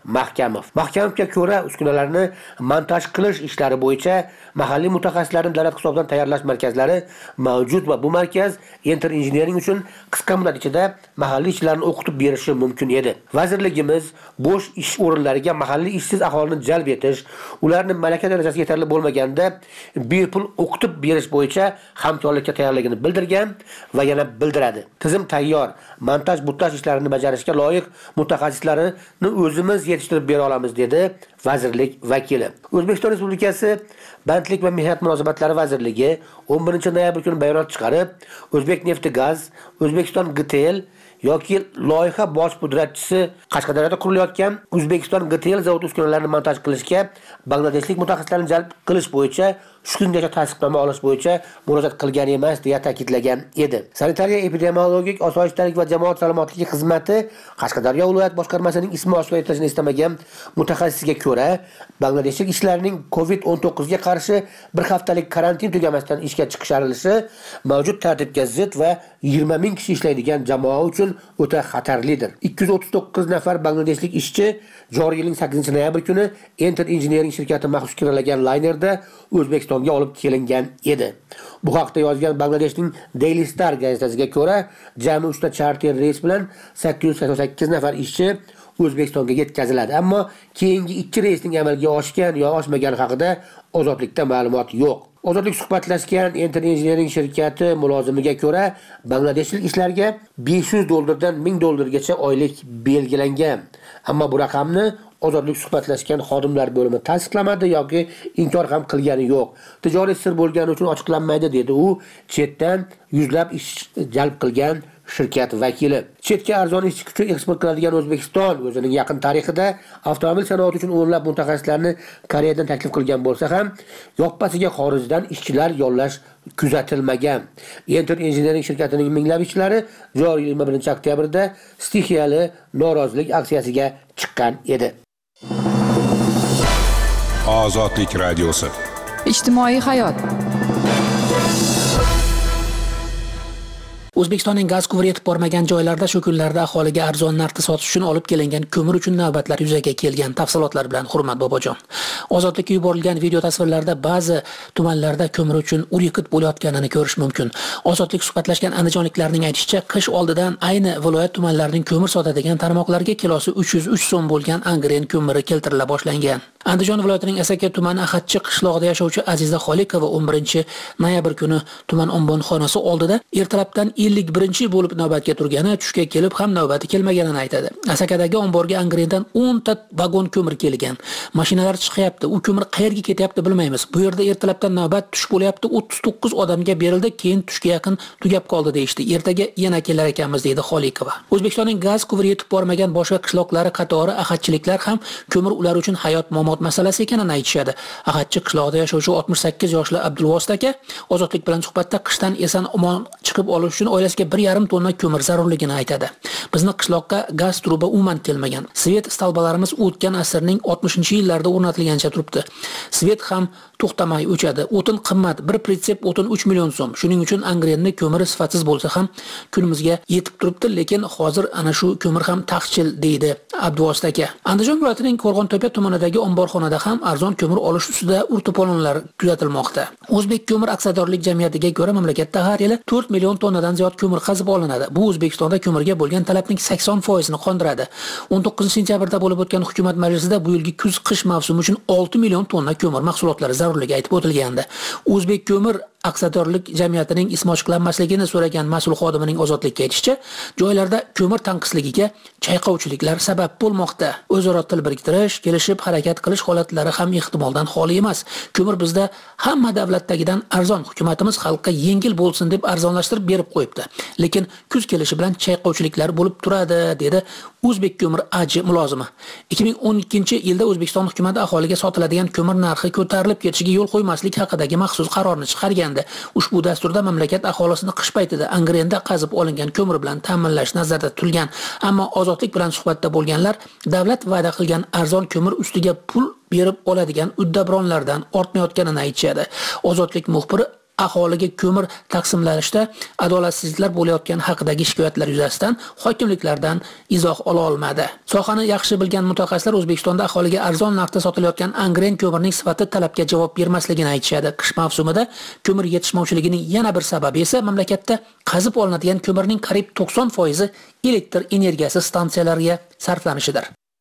Mahkamov. Mahkamovga ko'ra, uskunalarni montaj qilish ishlari bo'yicha mahalliy mutaxassislarni davlat hisobidan tayyorlash markazlari mavjud va bu markaz Enter Engineering uchun qisqa muddat ichida mahalliy ishchilarni o'qitib berishi mumkin edi. Vazirligimiz bo'sh ish o'rinlariga mahalliy ishsiz aholini jalb etish, ularni malaka darajasi yetarli bo'lmaganda bepul o'qitib berish bo'yicha hamkorlikka tayyorligini bildirgan va yana bildiradi. Tizim tayyor. Montaj butlash ishlarini bajarishga loyiq mutaxassislarini o'zimiz yetishtirib bera olamiz dedi vazirlik vakili. O'zbekiston Respublikasi Bandlik va mehnat munosabatlari vazirligi o'n birinchi noyabr kuni bayonot chiqarib, O'zbekneftgaz, O'zbekiston G T L yoki loyiha bosh pudratchisi Qashqadaryoda qurilayotgan O'zbekiston G T L zavod uskunalarini montaj qilishga bangladeshlik mutaxassislarni jalb qilish bo'yicha shu kungacha tasdiqnoma olish bo'yicha murojaat qilgan emas deya ta'kidlagan edi. Sanitariya epidemiologik osoyishtalik va jamoat salomatligi xizmati Qashqadaryo viloyat boshqarmasining ismi oshkor etilishini istamagan mutaxassisga ko'ra, bangladeshlik ishchilarning covid o'n to'qqiz ga qarshi bir haftalik karantin tugamasdan ishga chiqisharilishi mavjud tartibga zid va yigirma ming kishi ishlaydigan jamoa uchun o'ta xatarlidir. ikki yuz o'ttiz to'qqiz nafar bangladeshlik ishchi joriy yilning sakkizinchi noyabr kuni Enter Engineering shirkati maxsus kiralagan laynerda O'zbekistonga olib kelingan edi. Bu haqda yozgan Bangladeshning Daily Star gazetasiga ko'ra, jami uchta charter reys bilan sakkiz yuz sakson sakkiz nafar ishchi O'zbekistonga yetkaziladi. Ammo keyingi ikki reysning amalga oshgan yo oshmagani haqida ozodlikda ma'lumot yo'q. Ozodlik suhbatlashgan Enter Engineering shirkati mulozimiga ko'ra, bangladeshlik ishlarga besh yuz dollardan ming dollargacha oylik belgilangan. Ammo bu raqamni ozodlik suhbatlashgan xodimlar bo'limi tasdiqlamadi yoki inkor ham qilgani yo'q. Tijoriy sir bo'lgani uchun ochiqlanmaydi dedi u chetdan yuzlab ish jalb qilgan shirkat vakili. Chetga arzon ishchi kuchi eksport qiladigan O'zbekiston o'zining yaqin tarixida avtomobil sanoati uchun o'nlab mutaxassislarni Koreyadan taklif qilgan bo'lsa ham, yoppasiga xorijdan ishchilar yollash kuzatilmagan. Enter Engineering shirkatining minglab ishchilari joriy yil yigirma birinchi oktyabrda stixiyali norozilik aksiyasiga chiqqan edi. Ozodlik radiosi. Ijtimoiy hayot. O'zbekistonning gaz quvuri yetib bormagan joylarda shu kunlarda aholiga arzon narxda sotish uchun olib kelingan ko'mir uchun navbatlar yuzaga kelgan. Tafsilotlar bilan Hurmat Bobojon. Ozodlikka yuborilgan video tasvirlarda ba'zi tumanlarda ko'mir uchun ur yiqit bo'layotganini ko'rish mumkin. Ozodlik suhbatlashgan andijonliklarning aytishicha, qish oldidan ayni viloyat tumanlarining ko'mir sotadigan tarmoqlarga kilosi uch yuz uch so'm bo'lgan angren ko'miri keltirila boshlangan. Andijon viloyatining Asaka tumani Ahadchi qishlog'ida yashovchi Aziza Xoliqova o'n birinchi noyabr kuni tuman ombonxonasi oldida ertalabdan ellik birinchi bo'lib navbatga turgani, tushga kelib ham navbati kelmaganini aytadi. Asakadagi omborga angrendan o'n ta vagon ko'mir kelgan. Mashinalar chiqyapti, u ko'mir qayerga ketyapti bilmaymiz. Bu yerda ertalabdan navbat tush bo'lyapti, o'ttiz to'qqiz odamga berildi, keyin tushga yaqin tugab qoldi deyishdi. Ertaga yana kelar ekanmiz deydi Xoliqova. O'zbekistonning gaz quvuri yetib bormagan boshqa qishloqlari qatori ahadchiliklar ham ko'mir ular uchun hayot mamot masalasi ekanini aytishadi. Ahadchi qishlog'ida yashovchi oltmish sakkiz yoshli Abdulvosit aka Ozodlik bilan suhbatda qishdan eson omon chiqib olish uchun oilasiga bir yarim tonna ko'mir zarurligini aytadi. Bizni qishloqqa gaz truba umuman kelmagan. Svet stalbalarimiz o'tgan asrning oltmishinchi yillarida o'rnatilgancha turibdi. Svet ham to'xtamay o'chadi. O'tin qimmat, bir pritsep o'tin uch million so'm. Shuning uchun angrenni ko'miri sifatsiz bo'lsa ham kunimizga yetib turibdi, lekin hozir ana shu ko'mir ham taqchil deydi Abduvosit aka. Andijon viloyatining Qo'rg'ontepa tumanidagi omborxonada ham arzon ko'mir olish ustida urto'polonlar kuzatilmoqda. O'zbek ko'mir aksiyadorlik jamiyatiga ko'ra mamlakatda har yili to'rt million tonnadan ziyod ko'mir qazib olinadi. Bu O'zbekistonda ko'mirga bo'lgan talabning sakson foiz ni qondiradi. o'n to'qqizinchi sentyabrda bo'lib o'tgan hukumat majlisida bu yilgi kuz-qish mavsumi uchun olti million tonna ko'mir mahsulotlari zarurligi aytib o'tilgandi. O'zbek ko'mir aksiyadorlik jamiyatining ismi ochiqlanmasligini so'ragan mas'ul xodimining Ozodlikka aytishicha, joylarda ko'mir tanqisligiga chayqovchiliklar sabab bo'lmoqda. O'zaro til biriktirish, kelishib harakat qilish holatlari ham ehtimoldan xoli emas. Ko'mir bizda hamma davlatdagidan arzon, hukumatimiz xalqqa yengil bo'lsin deb arzonlashtirib berib qo'yibdi. Lekin kuz kelishi bilan chayqovchiliklar bo'lib turadi, dedi O'zbek ko'mir A J mulozimi. ikki ming o'n ikkinchi yilda O'zbekiston hukumati aholiga sotiladigan ko'mir narxi ko'tarilib ketishiga yo'l qo'ymaslik haqidagi maxsus qarorni chiqargan. Ushbu dasturda mamlakat aholisini qish paytida angrenda qazib olingan ko'mir bilan ta'minlash nazarda tutilgan. Ammo Ozodlik bilan suhbatda bo'lganlar davlat va'da qilgan arzon ko'mir ustiga pul berib oladigan uddabronlardan ortmayotganini aytishadi. Ozodlik muxbiri aholiga ko'mir taqsimlanishda adolatsizliklar bo'layotgani haqidagi shikoyatlar yuzasidan hokimliklardan izoh ola olmadi. Sohani yaxshi bilgan mutaxassislar O'zbekistonda aholiga arzon narxda sotilayotgan angren ko'mirning sifati talabga javob bermasligini aytishadi. Qish mavsumida ko'mir yetishmovchiligining yana bir sababi esa mamlakatda qazib olinadigan ko'mirning qariyb to'qson foizi elektr energiyasi stansiyalariga sarflanishidir.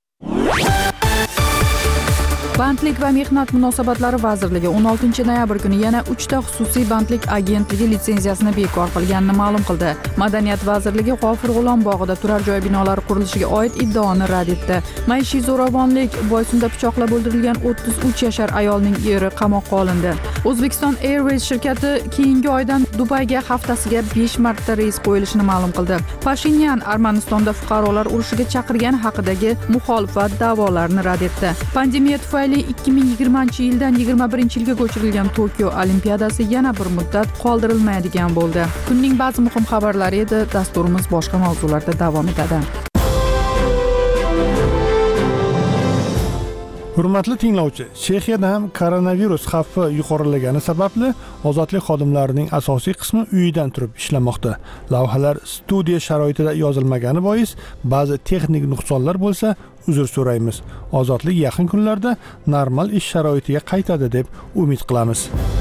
Bandlik va mehnat munosabatlari vazirligi o'n oltinchi noyabr kuni yana uchta xususiy bandlik agentligi litsenziyasini bekor qilganini ma'lum qildi. Madaniyat vazirligi G'ofur G'ulom bog'ida turar joy binolari qurilishiga oid iddaoni rad etdi. Maishiy zo'ravonlik boisida pichoqlab o'ldirilgan o'ttiz uch yashar ayolning eri qamoqqa olindi. O'zbekiston Airways shirkati keyingi oydan Dubayga haftasiga besh marta reys qo'yilishini ma'lum qildi. Pashinyan Armanistonda fuqarolar urushiga chaqirgani haqidagi muxolifat da'volarini rad etdi. Pandemiya tufayli ikki ming yigirmanchi yildan yigirma birinchi yilga ko'chirilgan Tokio Olimpiadasi yana bir muddat qoldirilmaydigan bo'ldi. Kunning ba'zi muhim xabarlari edi. Dasturimiz boshqa mavzularda davom etadi. Hurmatli tinglovchi, Chexiyada ham koronavirus xavfi yuqorilagani sababli ozodlik xodimlarining asosiy qismi uyidan turib ishlamoqda. Lavhalar studiya sharoitida yozilmagani bois ba'zi texnik nuqsonlar bo'lsa, uzr so'raymiz. Ozodlik yaqin kunlarda normal ish sharoitiga qaytadi deb umid qilamiz.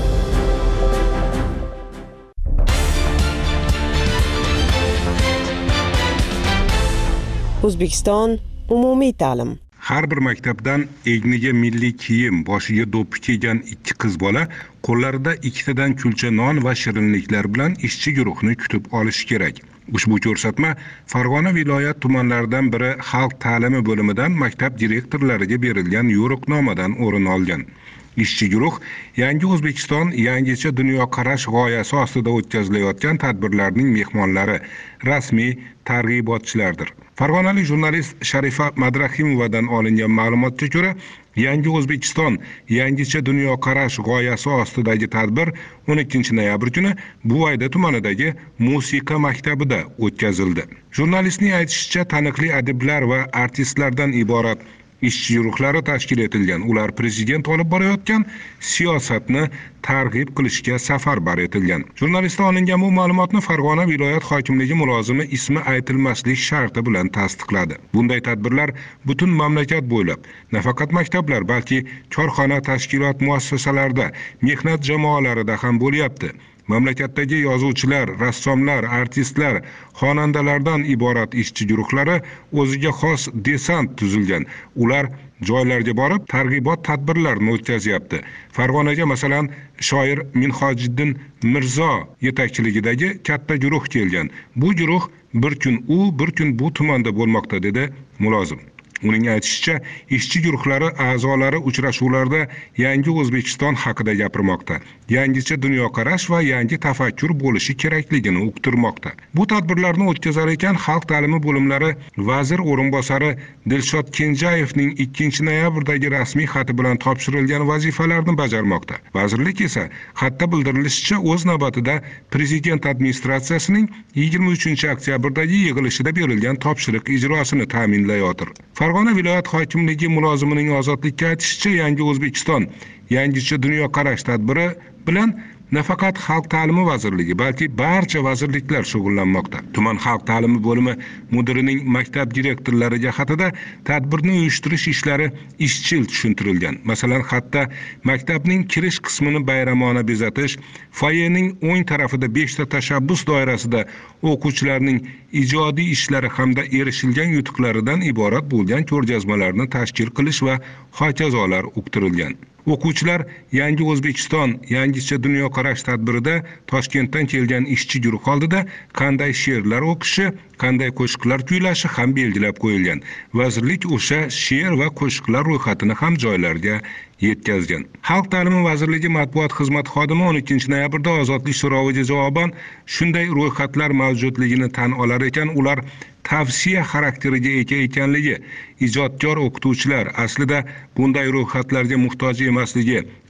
O'zbekiston umumiy ta'lim. Har bir maktabdan egniga milliy kiyim, boshiga do'ppi kiygan ikki qiz bola qo'llarida ikkitadan kulcha non va shirinliklar bilan ishchi guruhni kutib olishi kerak. Ushbu ko'rsatma Farg'ona viloyat tumanlaridan biri xalq ta'limi bo'limidan maktab direktorlariga berilgan yo'riqnomadan o'rin olgan. Ishchi guruh Yangi O'zbekiston yangicha dunyoqarash g'oyasi ostida o'tkazilayotgan tadbirlarning mehmonlari, rasmiy targ'ibotchilardir. Farg'onalik jurnalist Sharifa Madrahimovadan olingan ma'lumotga ko'ra, Yangi O'zbekiston yangicha dunyoqarash g'oyasi ostidagi tadbir o'n ikkinchi noyabr kuni Buvayda tumanidagi musiqa maktabida o'tkazildi. Jurnalistning aytishicha, taniqli adiblar va artistlardan iborat ishchi guruhlari tashkil etilgan. Ular prezident olib borayotgan siyosatni targ'ib qilishga safarbar etilgan. Jurnalistdan olingan bu ma'lumotni Farg'ona viloyat hokimligi mulozimi ismi aytilmaslik sharti bilan tasdiqladi. Bunday tadbirlar butun mamlakat bo'ylab, nafaqat maktablar, balki korxona, tashkilot muassasalarida, mehnat jamoalarida ham bo'lyapti. Mamlakatdagi yozuvchilar, rassomlar, artistlar, xonandalardan iborat ishchi guruhlari o'ziga xos desant tuzilgan. Ular joylarga borib targ'ibot tadbirlarini o'tkazyapti. Farg'onaga masalan shoir Minhojiddin Mirzo yetakchiligidagi katta guruh kelgan. Bu guruh bir kun u, bir kun bu tumanda bo'lmoqda, dedi mulozim. Uning aytishicha, ishchi guruhlari a'zolari uchrashuvlarda Yangi O'zbekiston haqida gapirmoqda. Yangicha dunyoqarash va yangi tafakkur bo'lishi kerakligini uqtirmoqda. Bu tadbirlarni o'tkazar ekan xalq ta'limi bo'limlari vazir o'rinbosari Dilshod Kenjayevning ikkinchi noyabrdagi rasmiy xati bilan topshirilgan vazifalarni bajarmoqda. Vazirlik esa xatda bildirilishicha o'z navbatida prezident administratsiyasining yigirma uchinchi oktyabrdagi yig'ilishida berilgan topshiriq ijrosini ta'minlayotir. Farg'ona viloyat hokimligi mulozimining ozodlikka aytishicha, Yangi O'zbekiston yangicha dunyoqarash tadbiri bilan nafaqat xalq ta'limi vazirligi, balki barcha vazirliklar shug'ullanmoqda. Tuman xalq ta'limi bo'limi mudirining maktab direktorlariga xatida tadbirni uyushtirish ishlari izchil tushuntirilgan. Masalan, xatda maktabning kirish qismini bayramona bezatish, foyening o'ng tarafida beshta tashabbus doirasida o'quvchilarning ijodiy ishlari hamda erishilgan yutuqlaridan iborat bo'lgan ko'rgazmalarni tashkil qilish va hokazolar uqtirilgan. O'quvchilar Yangi O'zbekiston yangicha dunyoqarash tadbirida Toshkentdan kelgan ishchi guruh oldida qanday she'rlar o'qishi, qanday qo'shiqlar kuylashi ham belgilab qo'yilgan. Vazirlik o'sha she'r va qo'shiqlar ro'yxatini ham joylarga yetkazgan. Xalq ta'limi vazirligi matbuot xizmati xodimi o'n ikkinchi noyabrda ozodlik so'roviga javoban shunday ro'yxatlar mavjudligini tan olar ekan, ular tavsiya xarakteriga ega ekanligi, ijodkor o'qituvchilar aslida bunday ro'yxatlarga muhtoj emasligi,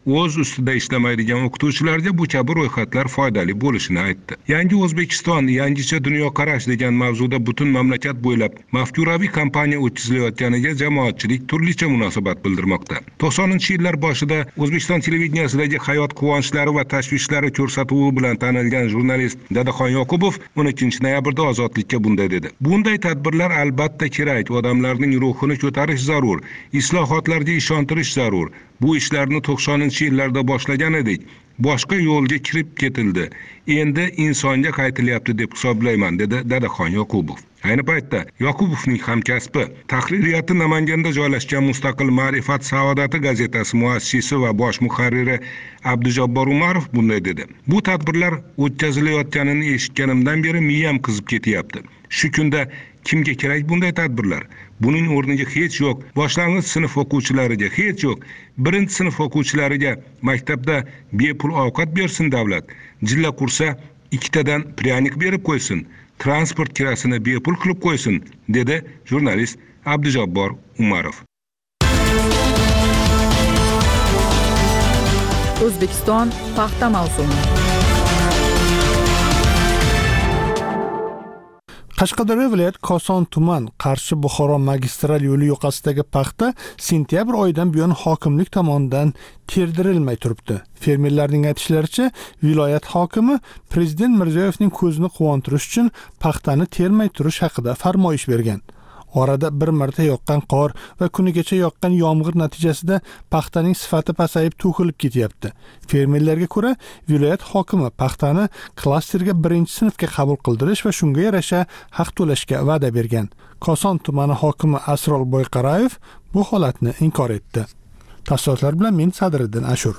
o'z ustida ishlamaydigan o'qituvchilarga bu kabi ro'yxatlar foydali bo'lishini aytdi. Yangi O'zbekiston, yangicha dunyoqarash degan mavzuda butun mamlakat bo'ylab mafkuraviy kampaniya o'tkazilayotganiga jamoatchilik turlicha munosabat bildirmoqda. to'qsoninchi yillar boshida O'zbekiston televideniyasidagi hayot quvonchlari va tashvishlari ko'rsatuvi bilan tanilgan jurnalist Dadaxon Yoqubov o'n ikkinchi noyabrda Ozodlikka bunday dedi. Bunday tadbirlar albatta kerak, odamlarning ruhini ko'tarish zarur, islohotlarga ishontirish zarur. Bu ishlarni to'qsoninchi yillarda boshlagan edik. Boshqa yo'lga kirib ketildi. Endi insonga qaytilyapti deb hisoblayman, dedi Dadaxon Yoqubov. Ayni paytda Yoqubovning hamkasbi, tahririyati Namanganda joylashgan Mustaqil Ma'rifat Saodati gazetasi muassisi va bosh muharriri Abdujabbor Umarov bunday dedi. Bu tadbirlar o'tkazilayotganini eshitganimdan beri miyam qizib ketyapti. Shu kunda kimga kerak bunday tadbirlar? Buning o'rniga hech yo'q, boshlang'ich sinf o'quvchilariga hech yo'q, birinchi sinf o'quvchilariga maktabda bepul ovqat bersin davlat. Jilla qursa ikkitadan pryanik berib qo'ysin, transport kirasini bepul qilib qo'ysin, dedi jurnalist Abdujabbor Umarov. O'zbekiston paxta mavsumi. Qashqadaryo viloyat Koson tuman Qarshi Buxoro magistral yo'li yoqasidagi paxta sentyabr oyidan buyon hokimlik tomonidan terdirilmay turibdi. Fermerlarning aytishlaricha, viloyat hokimi Prezident Mirziyoyevning ko'zini quvontirish uchun paxtani termay turish haqida farmoyish bergan. Orada bir marta yoqqan qor va kunigacha yoqqan yomg'ir natijasida paxtaning sifati pasayib to'kilib ketyapti. Fermerlarga ko'ra, viloyat hokimi paxtani klasterga birinchi sinfga qabul qildirish va shunga yarasha haq to'lashga va'da bergan. Koson tumani hokimi Asrol Boyqarayev bu holatni inkor etdi. Tafsilotlar bilan men Sadriddin Ashur.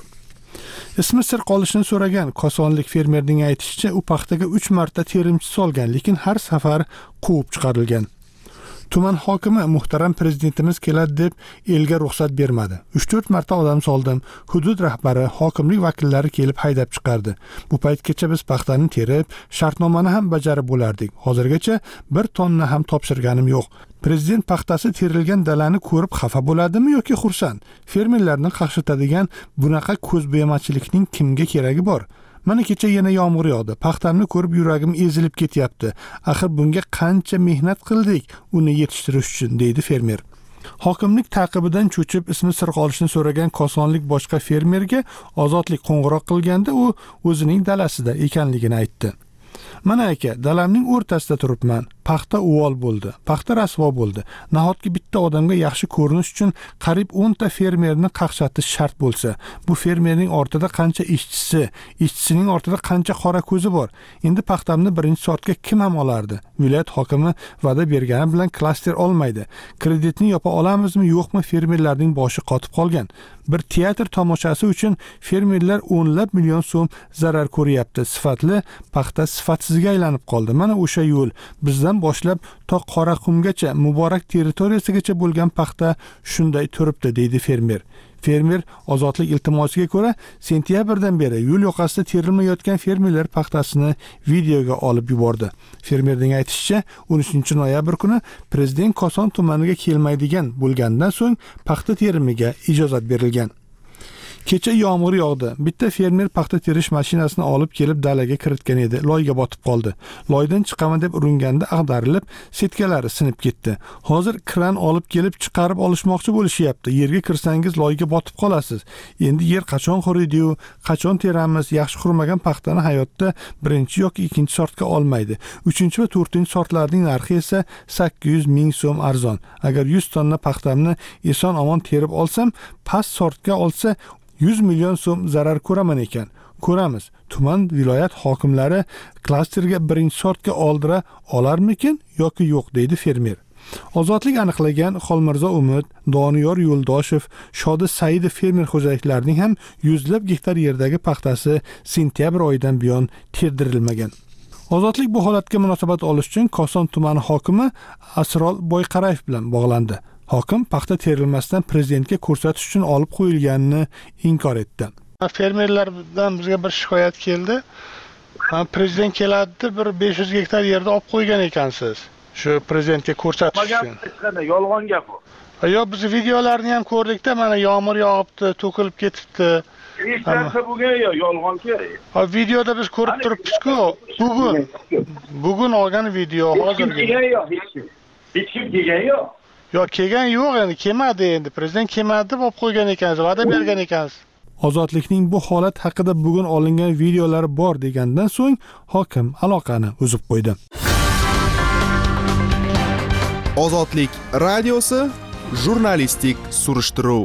Ismi sir qolishini so'ragan kosonlik fermerning aytishicha, u paxtaga uch marta terimchi solgan, lekin har safar quvib chiqarilgan. Tuman hokimi muhtaram prezidentimiz keladi deb elga ruxsat bermadi. uch to'rt marta odam soldim. Hudud rahbari, hokimlik vakillari kelib haydab chiqardi. Bu paytgacha biz paxtani terib, shartnomani ham bajarib bo'lardik. Hozirgacha bir tonna ham topshirganim yo'q. Prezident paxtasi terilgan dalani ko'rib xafa bo'ladimi yoki xursand? Fermerlarni qaqshatadigan bunaqa ko'zbo'yamachilikning kimga keragi bor? Mana kecha yana yomg'ir yog'di. Paxtamni ko'rib yuragim ezilib ketyapti. Axir bunga qancha mehnat qildik uni yetishtirish uchun, deydi fermer. Hokimlik taqibidan cho'chib ismi sir qolishini so'ragan kosonlik boshqa fermerga Ozodlik qo'ng'iroq qilganda u o'zining dalasida ekanligini aytdi. Mana aka, dalamning o'rtasida turibman. Paxta uvol bo'ldi. Paxta rasvo bo'ldi. Nahotki bitta odamga yaxshi ko'rinish uchun qariyb o'n ta fermerni qaqshatish shart bo'lsa, bu fermerning ortida qancha ishchisi, ishchisining ortida qancha qora ko'zi bor. Endi paxtamni birinchi sortga kim ham olardi? Viloyat hokimi va'da bergani bilan klaster olmaydi. Kreditni yopa olamizmi, yo'qmi, fermerlarning boshi qotib qolgan. Bir teatr tomoshasi uchun fermerlar o'nlab million so'm zarar ko'ryapti. Sifatli paxta sifatsizga aylanib qoldi. Mana o'sha yo'l bizdan boshlab to Qoraqumgacha, Muborak territoriyasigacha bo'lgan paxta shunday turibdi, deydi fermer. Fermer Ozodlik iltimosiga ko'ra, sentyabrdan beri yo'l yoqasida terilmayotgan fermerlar paxtasini videoga olib yubordi. Fermerning aytishicha, o'n uchinchi noyabr kuni prezident Koson tumaniga kelmaydigan bo'lgandan so'ng paxta terimiga ijozat berilgan. Kecha yomg'ir yog'di. Bitta fermer paxta terish mashinasini olib kelib dalaga kiritgan edi. Loyga botib qoldi. Loydan chiqaman deb uringanda ag'darilib, setkalari sinib ketdi. Hozir kran olib kelib chiqarib olishmoqchi bo'lishyapti. Yerga kirsangiz loyga botib qolasiz. Endi yer qachon quriydi-yu, qachon teramiz? Yaxshi qurmagan paxtani hayotda birinchi yoki ikkinchi sortga olmaydi. uchinchi va to'rtinchi sortlarning narxi esa sakkiz yuz ming so'm arzon. Agar yuz tonna paxtamni eson omon terib olsam, past sortga olsa yuz million so'm zarar ko'raman ekan. Ko'ramiz. Tuman viloyat hokimlari klasterga birinchi sortga oldira olarmikin yoki yo'q, deydi fermer. Ozodlik aniqlagan Xolmirzo Umid, Doniyor Yo'ldoshev, Shodi Saidov fermer xo'jaliklarining ham yuzlab gektar yerdagi paxtasi sentyabr oyidan buyon terdirilmagan. Ozodlik bu holatga munosabat olish uchun Koson tumani hokimi Asrol Boyqarayev bilan bog'landi. Hokim paxta terilmasdan prezidentga ko'rsatish uchun olib qo'yilganini inkor etdi. Fermerlardan bizga bir shikoyat keldi. Prezident keladi, bir besh yuz gektar yerda olib qo'ygan ekansiz. Shu prezidentga ko'rsatish uchun. Yolg'on gap bu. Yo'q, biz videolarni ham ko'rdik-da, mana yomg'ir yog'ibdi, to'kilib ketibdi. hech narsa bo'lgan yo'q, yolg'onchi. Ha, videoda biz ko'rib turibmiz-ku. Bugun bugun olgan video hozirgi. Kelgan yo'q, hech kim. Hech kim kelgan yo'q. Yo'q, kelgan yo'q endi, kelmadi endi. Prezident kelmadi deb olib qo'ygan ekansiz, va'da bergan ekansiz. Ozodlikning bu holat haqida bugun olingan videolari bor degandan so'ng hokim aloqani uzib qo'ydi. Ozodlik radiosi jurnalistik surishtiruv.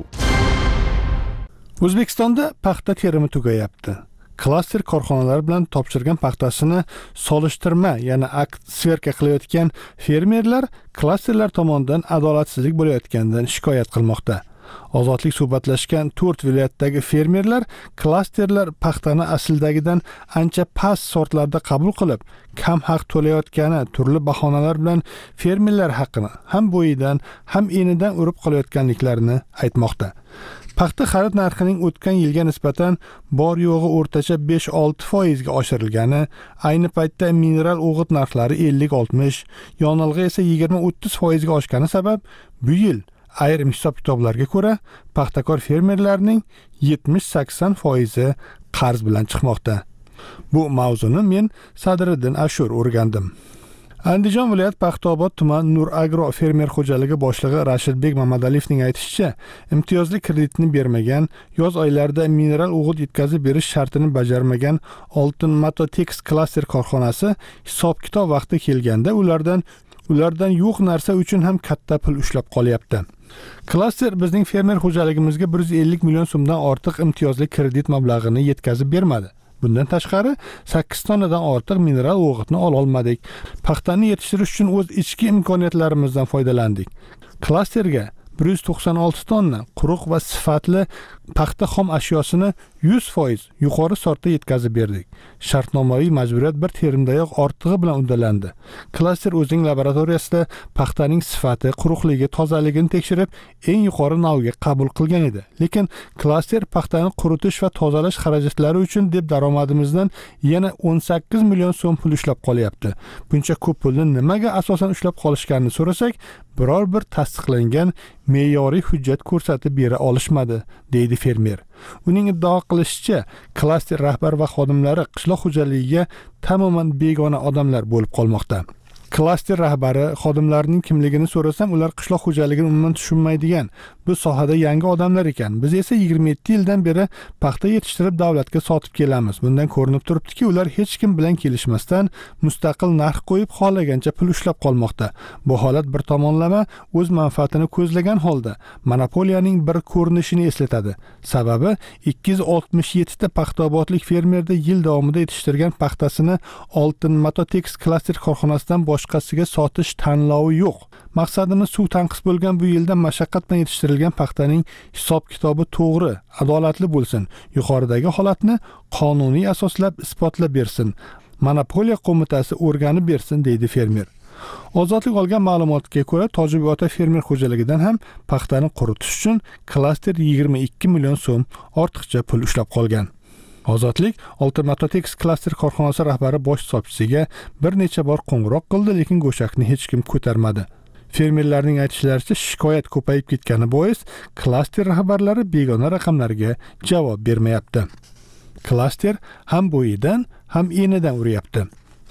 O'zbekistonda paxta terimi tugayapti. Klaster korxonalari bilan topshirgan paxtasini solishtirma, ya'ni akt sverka qilayotgan fermerlar klasterlar tomonidan adolatsizlik bo'layotganidan shikoyat qilmoqda. Ozodlik suhbatlashgan to'rt viloyatdagi fermerlar klasterlar paxtani aslidagidan ancha past sortlarda qabul qilib, kam haq to'layotgani turli bahonalar bilan fermerlar haqqini ham bo'yidan, ham enidan urib qolayotganliklarini aytmoqda. Paxta xarid narxining o'tgan yilga nisbatan bor yo'g'i o'rtacha besh olti foiz ga oshirilgani, ayni paytda mineral o'g'it narxlari ellik oltmish, yonilg'i esa yigirma o'ttiz foiz ga oshgani sabab bu yil ayrim hisob-kitoblarga ko'ra paxtakor fermerlarning yetmish sakson foizi qarz bilan chiqmoqda. Bu mavzuni men Sadriddin Ashur o'rgandim. Andijon viloyat Paxtaobod tuman Nur Agro fermer xo'jaligi boshlig'i Rashidbek Mamadaliyevning aytishicha, imtiyozli kreditni bermagan, yoz oylarida mineral o'g'it yetkazib berish shartini bajarmagan Oltin Matotex klaster korxonasi hisob-kitob vaqti kelganda ulardan ulardan yo'q narsa uchun ham katta pul ushlab qolyapti. Klaster bizning fermer xo'jaligimizga bir yuz ellik million so'mdan ortiq imtiyozli kredit mablag'ini yetkazib bermadi. Bundan tashqari sakkiz tonnadan ortiq mineral o'g'itni ola olmadik. Paxtani yetishtirish uchun o'z ichki imkoniyatlarimizdan foydalandik. Klasterga bir yuz to'qson olti tonna quruq va sifatli paxta xom ashyosini yuz foiz yuqori sortda yetkazib berdik. Shartnomaviy majburiyat bir terimdayoq ortig'i bilan uddalandi. Klaster o'zining laboratoriyasida paxtaning sifati, quruqligi, tozaligini tekshirib, eng yuqori navga qabul qilgan edi. Lekin klaster paxtani quritish va tozalash xarajatlari uchun deb daromadimizdan yana o'n sakkiz million so'm pul ushlab qolyapti. Buncha ko'p pulni nimaga asosan ushlab qolishganini so'rasak, biror bir tasdiqlangan me'yoriy hujjat ko'rsatib bera olishmadi, deydi fermer. Uning iddao qilishicha, klaster rahbar va xodimlari qishloq xo'jaligiga tamoman begona odamlar bo'lib qolmoqda. Klaster rahbari, xodimlarining kimligini so'rasam, ular qishloq xo'jaligini umuman tushunmaydigan, bu sohada yangi odamlar ekan. Biz esa yigirma yetti yildan beri paxta yetishtirib davlatga sotib kelamiz. Bundan ko'rinib turibdiki, ular hech kim bilan kelishmasdan mustaqil narx qo'yib, xohlagancha pul ushlab qolmoqda. Bu holat bir tomonlama o'z manfaatini ko'zlagan holda monopoliyaning bir ko'rinishini eslatadi. Sababi ikki yuz oltmish yetti ta paxtaobodlik fermerda yil davomida yetishtirgan paxtasini Oltin Matotex klaster korxonasidan boshqasiga sotish tanlovi yo'q. Maqsadimiz suv tanqis bo'lgan bu yilda mashaqqat bilan yetishtirilgan paxtaning hisob-kitobi to'g'ri, adolatli bo'lsin. Yuqoridagi holatni qonuniy asoslab isbotlab bersin. Monopoliya qo'mitasi o'rganib bersin, deydi fermer. Ozodlik olgan ma'lumotga ko'ra, Tojibota fermer xo'jaligidan ham paxtani quritish uchun klaster yigirma ikki million so'm ortiqcha pul ushlab qolgan. Ozodlik Oltin Matotex klaster korxonasi rahbari bosh hisobchisiga bir necha bor qo'ng'iroq qildi, lekin go'shakni hech kim ko'tarmadi. Fermerlarning aytishlaricha, shikoyat ko'payib ketgani bois klaster rahbarlari begona raqamlarga javob bermayapti. Klaster ham bo'yidan, ham enidan uryapti.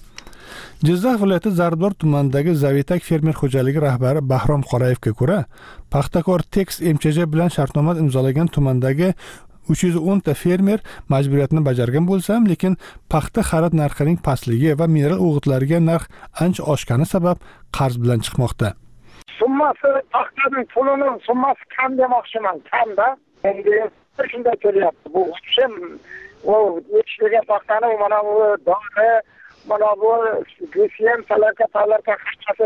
Jizzax viloyati Zarbdor tumanidagi Zavitak fermer xo'jaligi rahbari Bahrom Qorayevga ko'ra, paxtakor Tex M Ch J bilan shartnoma imzolagan tumandagi uch yuz o'n ta fermer majburiyatni bajargan bo'lsa ham, lekin paxta xarid narxining pastligi va mineral o'g'itlarga narx ancha oshgani sabab qarz bilan chiqmoqda. Summasi paxtaning pulining summasi kam demoqchiman, kamda. Endi shunday kelyapti. Bu ham o yetishtirgan paxtani mana bu dori, mana bu g'isem salarga salarga qachasi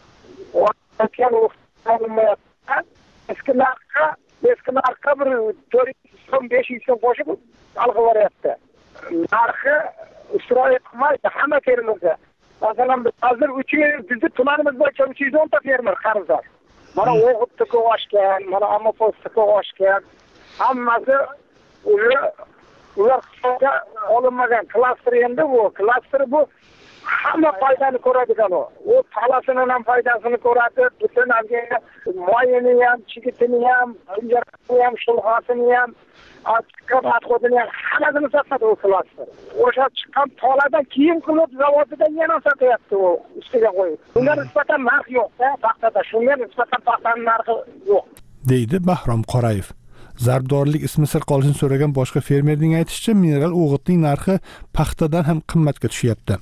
o'tgan o'xshamayapti. Eski narxga eski narxga bir to'rt yuz so'm besh yuz so'm qo'shib alg'ivoryapti. Narxi isroil qilmaydi hamma terimizda. Masalan, hozir uch yuz bizni tumanimiz bo'yicha uch yuz o'n ta fermer qarzdor. Mana o'g'itni oshgan, mana ammoposni oshgan. Hammasi ular ular hisobga olinmagan. Klaster endi bu, klaster bu hamma foydani ko'radigan u. U talasini ham foydasini ko'radi, butun hamga moyini ham, chigitini ham, pinjarasini ham, shulg'asini ham, chiqqan atxodini ham hammasini sotadi u klaster. O'sha chiqqan taladan kiyim qilib zavodidan yana sotyapti u ustiga qo'yib. Bunga nisbatan narx yo'q-da, paxtada shunga nisbatan paxtaning narxi yo'q. deydi Bahrom Qorayev. Zarbdorlik ismi sir qolishini so'ragan boshqa fermerning aytishicha, mineral o'g'itning narxi paxtadan ham qimmatga tushyapti.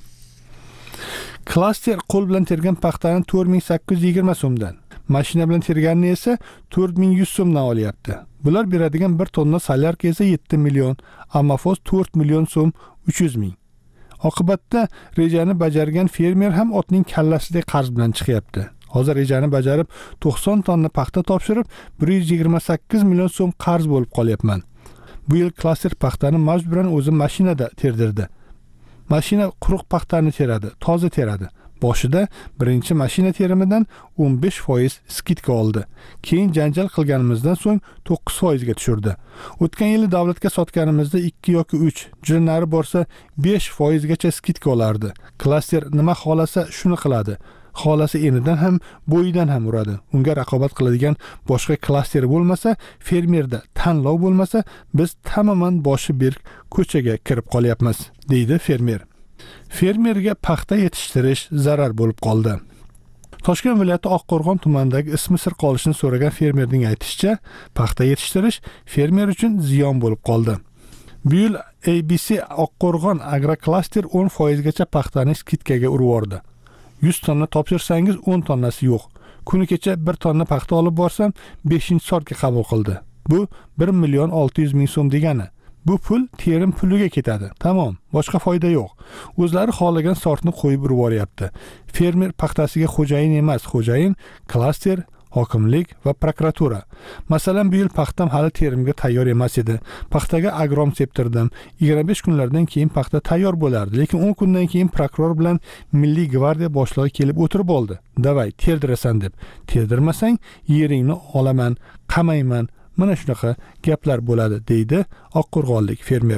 Klaster qo'l bilan tergan paxtani to'rt ming sakkiz yuz yigirma so'mdan, mashina bilan terganini esa to'rt ming yuz so'mdan olyapti. Bular beradigan bir tonna solyarka esa yetti million, ammofoz to'rt million so'm uch yuz ming. Oqibatda rejani bajargan fermer ham otning kallasidek qarz bilan chiqyapti. Hozir rejani bajarib to'qson tonna paxta topshirib bir yuz yigirma sakkiz million so'm qarz bo'lib qolyapman. Bu yil klaster paxtani majburan o'zi mashinada terdirdi. Mashina quruq paxtani teradi, toza teradi. Boshida birinchi mashina terimidan o'n besh foiz skidka oldi. Keyin janjal qilganimizdan so'ng to'qqiz foiz ga tushirdi. O'tgan yili davlatga sotganimizda ikki yoki uch, juda nari borsa besh foiz gacha skidka olardi. Klaster nima xolasa shuni qiladi. Xolasi enidan ham, bo'yidan ham uradi. Unga raqobat qiladigan boshqa klaster bo'lmasa, fermerda tanlov bo'lmasa, biz tamoman boshi berk ko'chaga kirib qolyapmiz, deydi fermer. Fermerga paxta yetishtirish zarar bo'lib qoldi. Toshkent viloyati Oqqo'rg'on tumanidagi ismi sir qolishini so'ragan fermerning aytishicha, paxta yetishtirish fermer uchun ziyon bo'lib qoldi. Bu yil A B C Oqqo'rg'on agroklaster o'n foiz gacha paxtani skidkaga urvordi. yuz tonna topshirsangiz o'n tonnasi yo'q. Kuni kecha bir tonna paxta olib borsam beshinchi sortga qabul qildi. Bu bir million olti yuz ming so'm degani. Bu pul terim puliga ketadi. Tamom, boshqa foyda yo'q. O'zlari xohlagan sortni qo'yib yuboryapti. Fermer paxtasiga xo'jayin emas, xo'jayin klaster, hokimlik va prokuratura. Masalan, bu yil paxtam hali terimga tayyor emas edi. Paxtaga agrom septirdim. yigirma besh kunlardan keyin paxta tayyor bo'lardi, lekin o'n kundan keyin prokuror bilan Milliy gvardiya boshlig'i kelib o'tirib oldi. Davay, terdirasan deb. Terdirmasang, yeringni olaman, qamayman. Mana shunaqa gaplar bo'ladi, deydi Oqqo'rg'onlik fermer.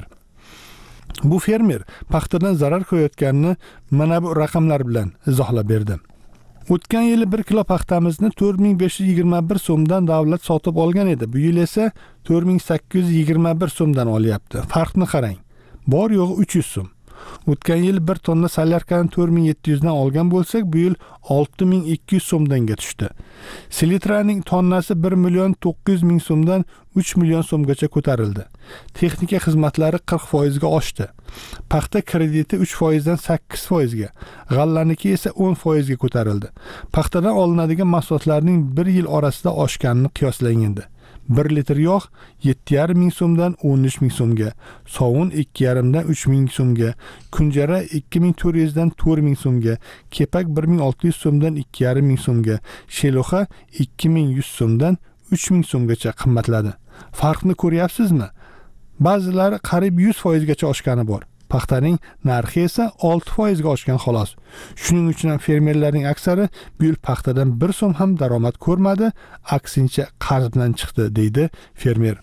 Bu fermer paxtadan zarar ko'rayotganini mana bu raqamlar bilan izohlab berdi. O'tgan yili bir kilo paxtamizni to'rt ming besh yuz yigirma bir so'mdan davlat sotib olgan edi. Bu yil esa to'rt ming sakkiz yuz yigirma bir so'mdan olyapti. Farqni qarang. Bor yo'g'i uch yuz so'm. O'tgan yil bir tonna solyarkani to'rt ming yetti yuz dan olgan bo'lsak, bu yil olti ming ikki yuz so'mdanga tushdi. Selitraning tonnasi bir million to'qqiz yuz ming so'mdan uch million so'mgacha ko'tarildi. Texnika xizmatlari qirq foiz ga oshdi. Paxta krediti uch foiz dan sakkiz foiz ga, g'allaniki esa o'n foiz ga ko'tarildi. Paxtadan olinadigan mahsulotlarning bir yil orasida oshganini qiyoslanganda bir litr yog' yetti yarim ming so'mdan o'n uch ming so'mga, sovun ikki yarim dan uch ming so'mga, kunjara ikki ming to'rt yuz dan to'rt ming so'mga, kepak bir ming olti yuz so'mdan ikki yarim ming so'mga, sheluxa ikki ming yuz so'mdan uch ming so'mgacha qimmatladi. Farqni ko'ryapsizmi? Ba'zilari qariyb yuz foiz gacha oshgani bor. Paxtaning narxi esa olti foiz ga oshgan xolos. Shuning uchun ham fermerlarning aksari bu yil paxtadan bir so'm ham daromad ko'rmadi, aksincha qarz bilan chiqdi, deydi fermer.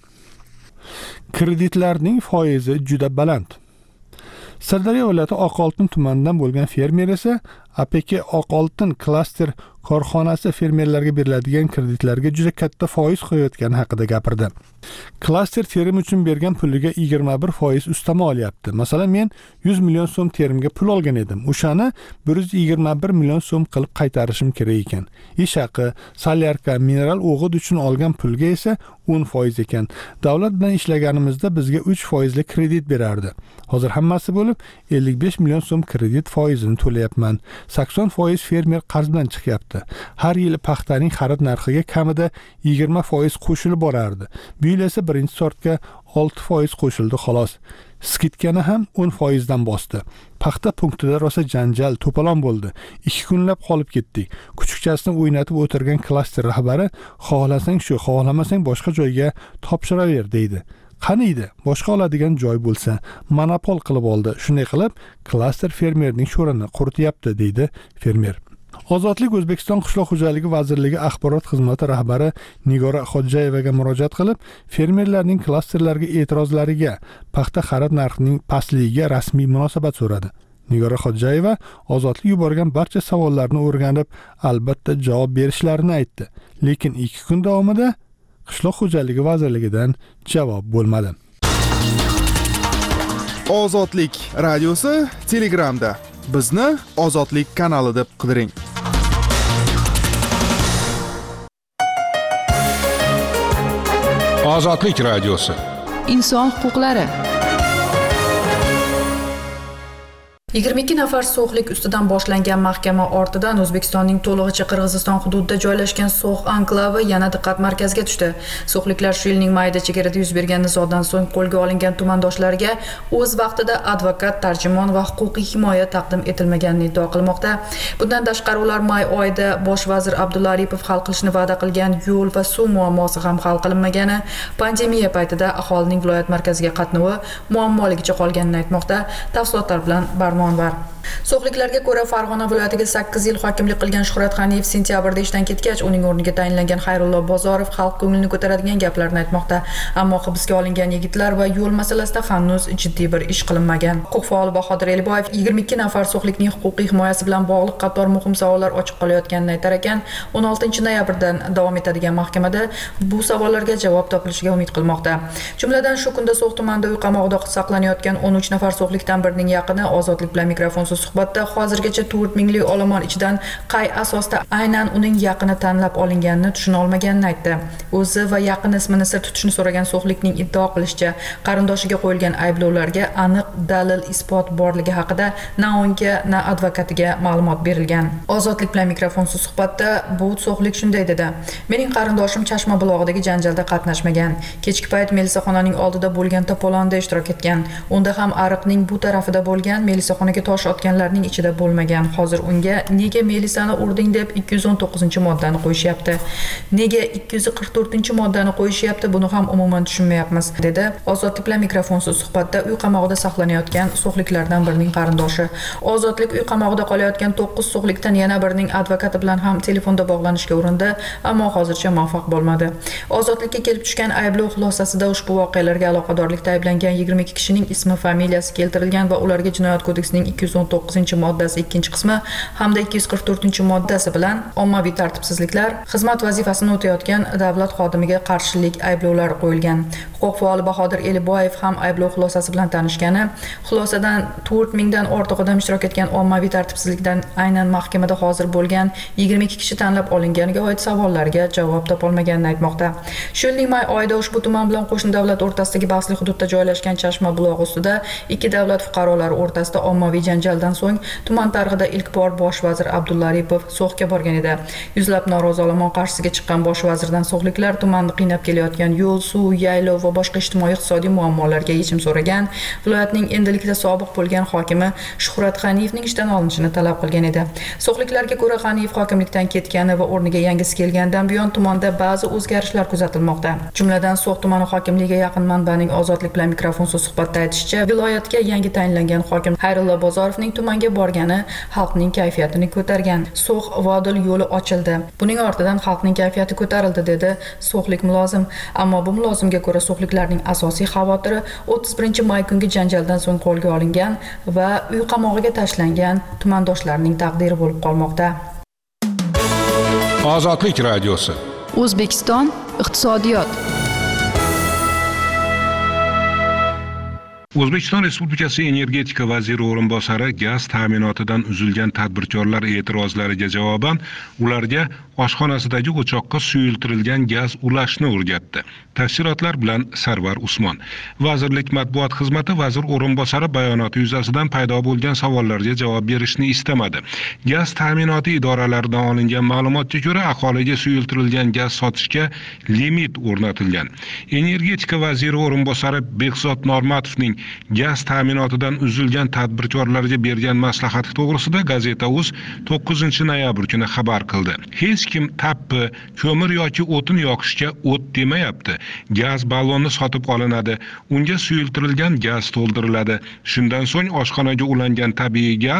Kreditlarning foizi juda baland. Sirdaryo viloyati Oqoltin tumanidan bo'lgan fermer esa A P K Oqoltin klaster korxonasi fermerlarga beriladigan kreditlarga juda katta foiz qo'yayotgani haqida gapirdi. Klaster terim uchun bergan puliga yigirma bir foiz ustama olyapti. Masalan, men yuz million so'm terimga pul olgan edim. O'shani bir yuz yigirma bir million so'm qilib qaytarishim kerak ekan. Ish haqi, solyarka, mineral o'g'it uchun olgan pulga esa o'n foiz ekan. Davlat bilan ishlaganimizda bizga uch foizli kredit berardi. Hozir hammasi bo'lib ellik besh million so'm kredit foizini to'layapman. sakson foiz fermer qarz bilan chiqyapti. Har yili paxtaning xarid narxiga kamida yigirma foiz qo'shilib borardi. Bu yil esa birinchi sortga olti foiz qo'shildi xolos. Skidkani ham o'n foiz dan bosdi. Paxta punktida rosa janjal, to'polon bo'ldi. ikki kunlab qolib ketdik. Kuchukchasini o'ynatib o'tirgan klaster rahbari xohlasang shu, xohlamasang boshqa joyga topshiraver, deydi. Qaniydi, boshqa oladigan joy bo'lsa, monopol qilib oldi. Shunday qilib, klaster fermerning sho'rini qurityapti, deydi fermer. Ozodlik O'zbekiston Qishloq xo'jaligi vazirligi axborot xizmati rahbari Nigora Xodjayevaga murojaat qilib, fermerlarning klasterlarga e'tirozlariga, paxta xarid narxining pastligiga rasmiy munosabat so'radi. Nigora Xodjayeva Ozodlik yuborgan barcha savollarni o'rganib, albatta javob berishlarini aytdi. Lekin ikki kun davomida Qishloq xo'jaligi vazirligidan javob bo'lmadi. Ozodlik radiosi Telegramda. Bizni Ozodlik kanali deb qidiring. Ozodlik radiosi. Inson huquqlari. yigirma ikki nafar so'xlik ustidan boshlangan mahkama ortidan O'zbekistonning to'lig'icha Qirg'iziston hududida joylashgan So'x anklavi yana diqqat markaziga tushdi. So'xliklar shu yilning mayida chegarada yuz bergan nizodan so'ng qo'lga olingan tumandoshlarga o'z vaqtida advokat, tarjimon va huquqiy himoya taqdim etilmaganini iddao qilmoqda. Bundan tashqari ular may oyida bosh vazir Abdulla Aripov hal qilishni va'da qilgan yo'l va suv muammosi ham hal qilinmagani, pandemiya paytida aholining viloyat markaziga qatnovi muammoligicha qolganini aytmoqda. Tafsilotlar bilan Barno var. So'xliklarga ko'ra Farg'ona viloyatiga sakkiz yil hokimlik qilgan Shuhrat G'aniyev sentyabrda ishdan ketgach, uning o'rniga tayinlangan Xayrullo Bozorov xalq ko'nglini ko'taradigan gaplarni aytmoqda. Ammo hibsga olingan yigitlar va yo'l masalasida hanuz jiddiy bir ish qilinmagan. Huquq faoli Bahodir Eliboyev yigirma ikki nafar so'xlikning huquqiy himoyasi bilan bog'liq qator muhim savollar ochiq qolayotganini aytar ekan, o'n oltinchi noyabrdan davom etadigan mahkamada bu savollarga javob topilishiga umid qilmoqda. Jumladan shu kunda So'x tumanida uy qamog'ida saqlanayotgan o'n uch nafar so'xlikdan birining yaqini Ozodlik bilan mikrofon suhbatda hozirgacha to'rt minglik olomon ichidan qay asosda aynan uning yaqini tanlab olinganini tushuna olmaganini aytdi. O'zi va yaqin ismini sir tutishni so'ragan so'xlikning iddao qilishicha, qarindoshiga qo'yilgan ayblovlarga aniq dalil isbot borligi haqida na unga, na advokatiga ma'lumot berilgan. Ozodlik bilan mikrofon suhbatda bu so'xlik shunday dedi: "Mening qarindoshim Chashma bulog'idagi janjalda qatnashmagan. Kechki payt melisaxonaning oldida bo'lgan to'polonda ishtirok etgan. Unda ham ariqning bu tarafida bo'lgan, melisaxonaga tosh otganlarning ichida bo'lmagan. Hozir unga nega melisani urding deb ikki yuz o'n to'qqizinchi moddani qo'yishyapti. Nega ikki yuz qirq to'rtinchi moddani qo'yishyapti, buni ham umuman tushunmayapmiz", dedi Ozodlik bilan mikrofonsiz suhbatda uy qamog'ida saqlanayotgan so'xliklardan birining qarindoshi. Ozodlik uy qamog'ida qolayotgan to'qqiz so'xlikdan yana birining advokati bilan ham telefonda bog'lanishga urindi, ammo hozircha muvaffaq bo'lmadi. Ozodlikka kelib tushgan ayblov xulosasida ushbu voqealarga aloqadorlikda ayblangan yigirma ikki kishining ismi, familiyasi keltirilgan va ularga Jinoyat kodeksining ikki yuz o'n to'qqizinchi moddasi ikkinchi qismi hamda ikki yuz qirq to'rtinchi moddasi bilan ommaviy tartibsizliklar, xizmat vazifasini o'tayotgan davlat xodimiga qarshilik ayblovlari qo'yilgan. Huquq faoli Bahodir Eliboyev ham ayblov xulosasi bilan tanishgani, xulosadan to'rt mingdan ortiq odam ishtirok etgan ommaviy tartibsizlikdan aynan mahkamada hozir bo'lgan yigirma ikki kishi tanlab olinganiga oid savollarga javob topolmaganini aytmoqda. Shu yilning may oyida ushbu tuman bilan qo'shni davlat o'rtasidagi bahsli hududda joylashgan Chashma bulog'i ustida ikki davlat fuqarolari o'rtasida ommaviy janjaldan so'ng tuman tarixida ilk bor bosh vazir Abdulla Aripov So'xga borgan edi. Yuzlab norozi olomon qarshisiga chiqqan bosh vazirdan so'xliklar tumanni qiynab kelayotgan yo'l, suv, yaylov va boshqa ijtimoiy iqtisodiy muammolarga yechim so'ragan. Viloyatning endilikda sobiq bo'lgan hokimi Shuhrat G'aniyevning ishdan olinishini talab qilgan edi. So'xliklarga ko'ra G'aniyev hokimlikdan ketgani va o'rniga yangisi kelgandan buyon tumanda ba'zi o'zgarishlar kuzatilmoqda. Jumladan So'x tumani hokimligiga yaqin manbaning Ozodlik bilan mikrofonsiz suhbatda aytishicha, viloyatga yangi tayinlangan hokim Xayrullo Bozorovning tumanga borgani xalqning kayfiyatini ko'targan. So'x Vodil yo'li ochildi. Buning ortidan xalqning kayfiyati ko'tarildi, dedi so'xlik mulozim. Ammo bu mulozimga ko'ra so'xliklarning asosiy xavotiri o'ttiz birinchi may kungi janjaldan so'ng qo'lga olingan va uy qamog'iga tashlangan tumandoshlarning taqdiri bo'lib qolmoqda. Ozodlik radiosi. O'zbekiston iqtisodiyot. O'zbekiston Respublikasi energetika vaziri o'rinbosari gaz ta'minotidan uzilgan tadbirkorlar e'tirozlariga javoban ularga oshxonasidagi o'choqqa suyultirilgan gaz ulashni o'rgatdi. Tafsilotlar bilan Sarvar Usmon. Vazirlik matbuot xizmati vazir o'rinbosari bayonoti yuzasidan paydo bo'lgan savollarga javob berishni istamadi. Gaz ta'minoti idoralaridan olingan ma'lumotga ko'ra, aholiga suyultirilgan gaz sotishga limit o'rnatilgan. Energetika vaziri o'rinbosari Behzod Normatovning gaz ta'minotidan uzilgan tadbirkorlarga bergan maslahati to'g'risida Gazeta.uz to'qqizinchi noyabr kuni xabar qildi. Hech kim tappi, ko'mir yoki o'tin yoqishga o't demayapti. Gaz balloni sotib olinadi, unga suyultirilgan gaz to'ldiriladi. Shundan so'ng oshxonaga ulangan tabiiy gaz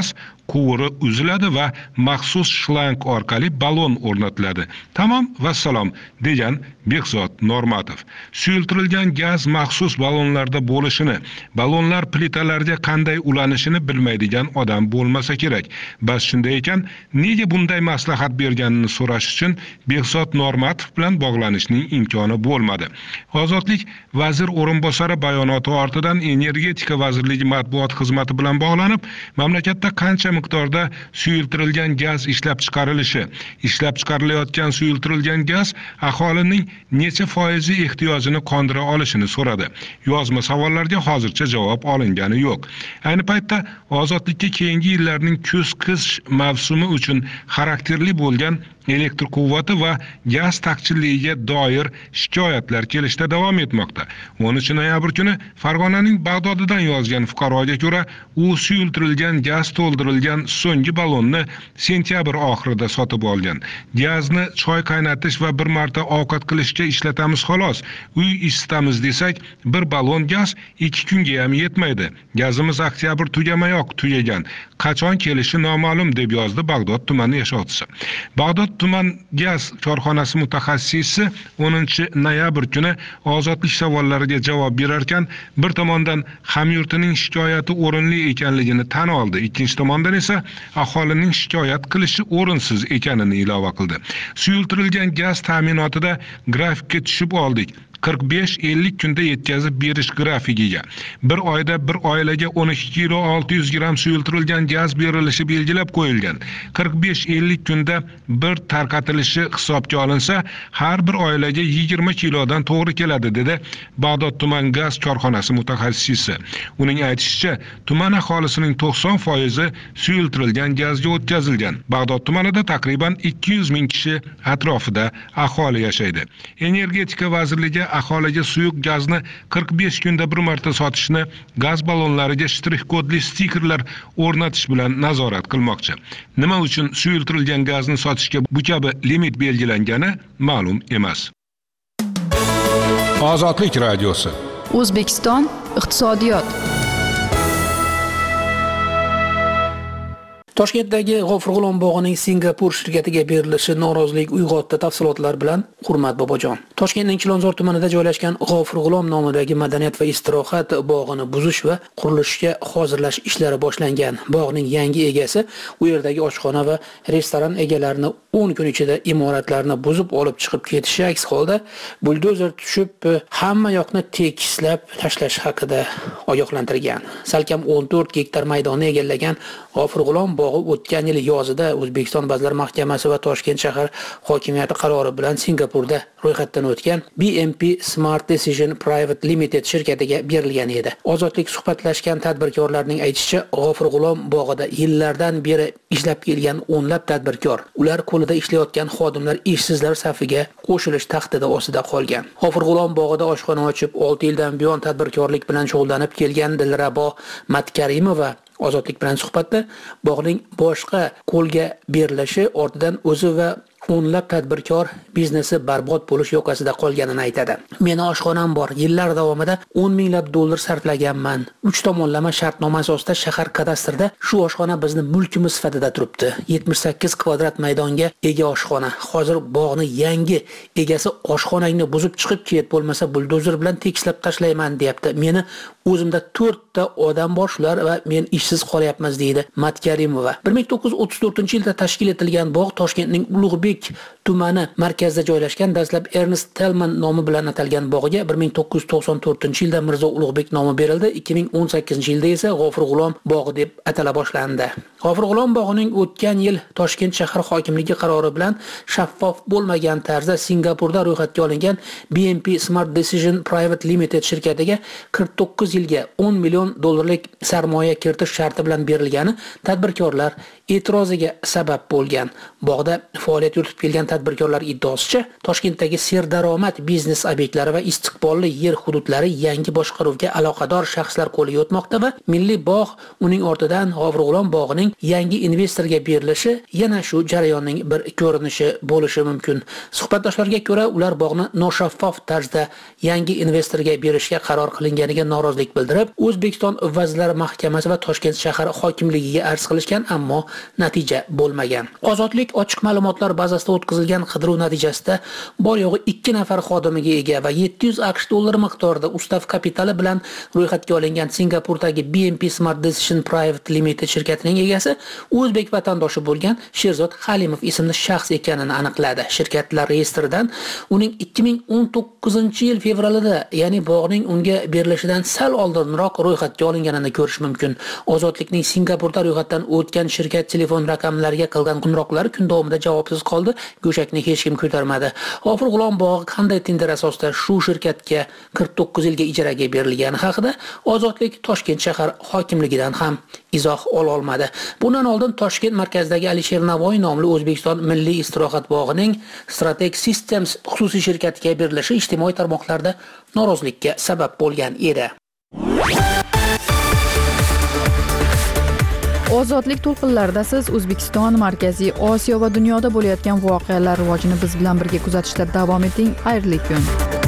quvuri uziladi va maxsus shlang orqali ballon o'rnatiladi. Tamom, vassalom, degan Behzod Normatov. Suyultirilgan gaz maxsus ballonlarda bo'lishini, ballonlar plitalarga qanday ulanishini bilmaydigan odam bo'lmasa kerak. Bas shunday ekan, nega bunday maslahat berganini so'rash uchun Behzod Normatov bilan bog'lanishning imkoni bo'lmadi. Ozodlik vazir o'rinbosari bayonoti ortidan Energetika vazirligi matbuot xizmati bilan bog'lanib, mamlakatda qancha miqdorda suyultirilgan gaz ishlab chiqarilishi, ishlab chiqarilayotgan suyultirilgan gaz aholining necha foizi ehtiyojini qondira olishini so'radi. Yozma savollarga hozircha javob olingani yo'q. Ayni paytda ozodlikka keyingi yillarning kuz-qish mavsumi uchun xarakterli bo'lgan elektr quvvati va gaz taqchilligiga doir shikoyatlar kelishda davom etmoqda. o'n uchinchi noyabr kuni Farg'onaning Bag'dodidan yozgan fuqaroga ko'ra, u suyultirilgan gaz to'ldirilgan so'nggi ballonni sentyabr oxirida sotib olgan. Gazni choy qaynatish va bir marta ovqat qilishga ishlatamiz xolos. Uy isitamiz desak, bir ballon gaz ikki kunga ham yetmaydi. Gazimiz oktyabr tugamayoq tugagan. Qachon kelishi noma'lum, deb yozdi Bag'dod tumani yashovchisi. Bag'dod tuman gaz korxonasi mutaxassisi o'ninchi noyabr kuni ozodlik savollariga javob berar ekan, bir tomondan hamyurtining shikoyati o'rinli ekanligini tan oldi, ikkinchi tomondan esa aholining shikoyat qilishi o'rinsiz ekanini ilova qildi. Suyultirilgan gaz ta'minotida grafikka tushib oldik. qirq besh ellik kunda yetkazib berish grafikiga. Bir oyda bir oilaga o'n ikki kilo olti yuz gramm suyultirilgan gaz berilishi belgilab qo'yilgan. qirq besh ellik kunda bir tarqatilishi hisobga olinsa, har bir oilaga yigirma kilodan to'g'ri keladi, dedi Bag'dod tuman gaz korxonasi mutaxassisi. Uning aytishicha, tuman aholisining to'qson foizi suyultirilgan gazga o'tkazilgan. Bag'dod tumanida taqriban ikki yuz ming kishi atrofida aholi yashaydi. Energetika vazirligi aholiga suyuq gazni qirq besh kunda bir marta sotishni gaz ballonlariga shtrix kodli stikerlar o'rnatish bilan nazorat qilmoqchi. Nima uchun suyultirilgan gazni sotishga bu kabi limit belgilangani ma'lum emas. Ozodlik radiosi. O'zbekiston iqtisodiyot. Toshkentdagi G'ofur G'ulom bog'ining Singapur shirkatiga berilishi norozilik uyg'otdi. Tafsilotlar bilan Hurmat Bobojon. Toshkentning Chilonzor tumanida joylashgan G'ofur G'ulom nomidagi madaniyat va istirohat bog'ini buzish va qurilishga hozirlash ishlari boshlangan. Bog'ning yangi egasi u yerdagi oshxona va restoran egalarini o'n kun ichida imoratlarni buzib olib chiqib ketishi aks holda buldozer tushib hamma yoqni tekislab tashlash haqida ogohlantirgan. Salkam o'n to'rt gektar maydonni egallagan G'ofur G'ulom bog'i o'tgan yil yozida O'zbekiston Vazirlar Mahkamasi va Toshkent shahar hokimiyati qarori bilan Singapurda ro'yxatdan o'tgan B M P Smart Decision Private Limited shirkatiga berilgan edi. Ozodlik suhbatlashgan tadbirkorlarning aytishicha, G'ofur G'ulom bog'ida yillardan beri ishlab kelgan o'nlab tadbirkor, ular qo'lida ishlayotgan xodimlar ishsizlar safiga qo'shilish tahdidi ostida qolgan. G'ofur G'ulom bog'ida oshxona ochib, olti yildan buyon tadbirkorlik bilan shug'ullanib kelgan Dilrabo Matkarimova Ozodlik bilan suhbatda bog'ning boshqa qo'lga berilishi ortidan o'zi va o'nlab tadbirkor biznesi barbod bo'lish yoqasida qolganini aytadi. Meni oshxonam bor. Yillar davomida o'n minglab dollar sarflaganman. uch tomonlama shartnoma asosida shahar kadastrida shu oshxona bizning mulkimiz sifatida turibdi. yetmish sakkiz kvadrat maydonga ega oshxona. Hozir bog'ni yangi egasi oshxonangni buzib chiqib ket, bo'lmasa buldozer bilan tekislab tashlayman, deyapti. Meni o'zimda to'rtta odam bor, shular va men ishsiz qolyapmiz, deydi Matkarimova. bir ming to'qqiz yuz o'ttiz to'rtinchi yilda tashkil etilgan bog' Toshkentning Ulug'bek tumani markazida joylashgan. Dastlab Ernest Tellman nomi bilan atalgan bog'iga bir ming to'qqiz yuz to'qson to'rtinchi yilda Mirzo Ulug'bek nomi berildi. ikki ming o'n sakkizinchi yilda esa G'ofur G'ulom bog'i deb atala boshlandi. G'ofur G'ulom bog'ining o'tgan yil Toshkent shahar hokimligi qarori bilan shaffof bo'lmagan tarzda Singapurda ro'yxatga olingan B M P Smart Decision Private Limited shirkatiga qirq to'qqiz yilga o'n million dollarlik sarmoya kiritish sharti bilan berilgani tadbirkorlar e'tiroziga sabab bo'lgan. Bog'da faoliyat yuritib kelgan tadbirkorlar iddaosicha, Toshkentdagi serdaromad biznes obyektlari va istiqbolli yer hududlari yangi boshqaruvga aloqador shaxslar qo'liga o'tmoqda va Milliy bog' uning ortidan G'ofur G'ulom bog'ining yangi investorga berilishi yana shu jarayonning bir ko'rinishi bo'lishi mumkin. Suhbatdoshlarga ko'ra, ular bog'ni noshaffof tarzda yangi investorga berishga qaror qilinganiga norozilik norozilik bildirib, O'zbekiston Vazirlar Mahkamasi va Toshkent shahar hokimligiga arz qilishgan, ammo natija bo'lmagan. Ozodlik ochiq ma'lumotlar bazasida o'tkazilgan qidiruv natijasida bor yo'g'i ikki nafar xodimiga ega va yetti yuz aqsh dollari miqdorida ustav kapitali bilan ro'yxatga olingan Singapurdagi B M P Smart Decision Private Limited shirkatining egasi o'zbek vatandoshi bo'lgan Sherzod Halimov ismli shaxs ekanini aniqladi. Shirkatlar reyestridan uning ikki ming o'n to'qqizinchi yil fevralida, ya'ni bog'ning unga berilishidan sal oldinroq ro'yxatga olinganini ko'rish mumkin. Ozodlikning Singapurda ro'yxatdan o'tgan shirkat telefon raqamlariga qilgan qo'ng'iroqlari kun davomida javobsiz qoldi. Go'shakni hech kim ko'tarmadi. G'ofur G'ulom bog'i qanday tender asosida shu shirkatga qirq to'qqiz yilga ijaraga berilgani haqida Ozodlik Toshkent shahar hokimligidan ham izoh ola olmadi. Bundan oldin Toshkent markazidagi Alisher Navoiy nomli O'zbekiston Milliy istirohat bog'ining Strateg Systems xususiy shirkatiga berilishi ijtimoiy tarmoqlarda norozilikka sabab bo'lgan edi. Ozodlik to'lqinlarida siz O'zbekiston, Markaziy Osiyo va dunyoda bo'layotgan voqealar rivojini biz bilan birga kuzatishda davom eting. Xayrli kun.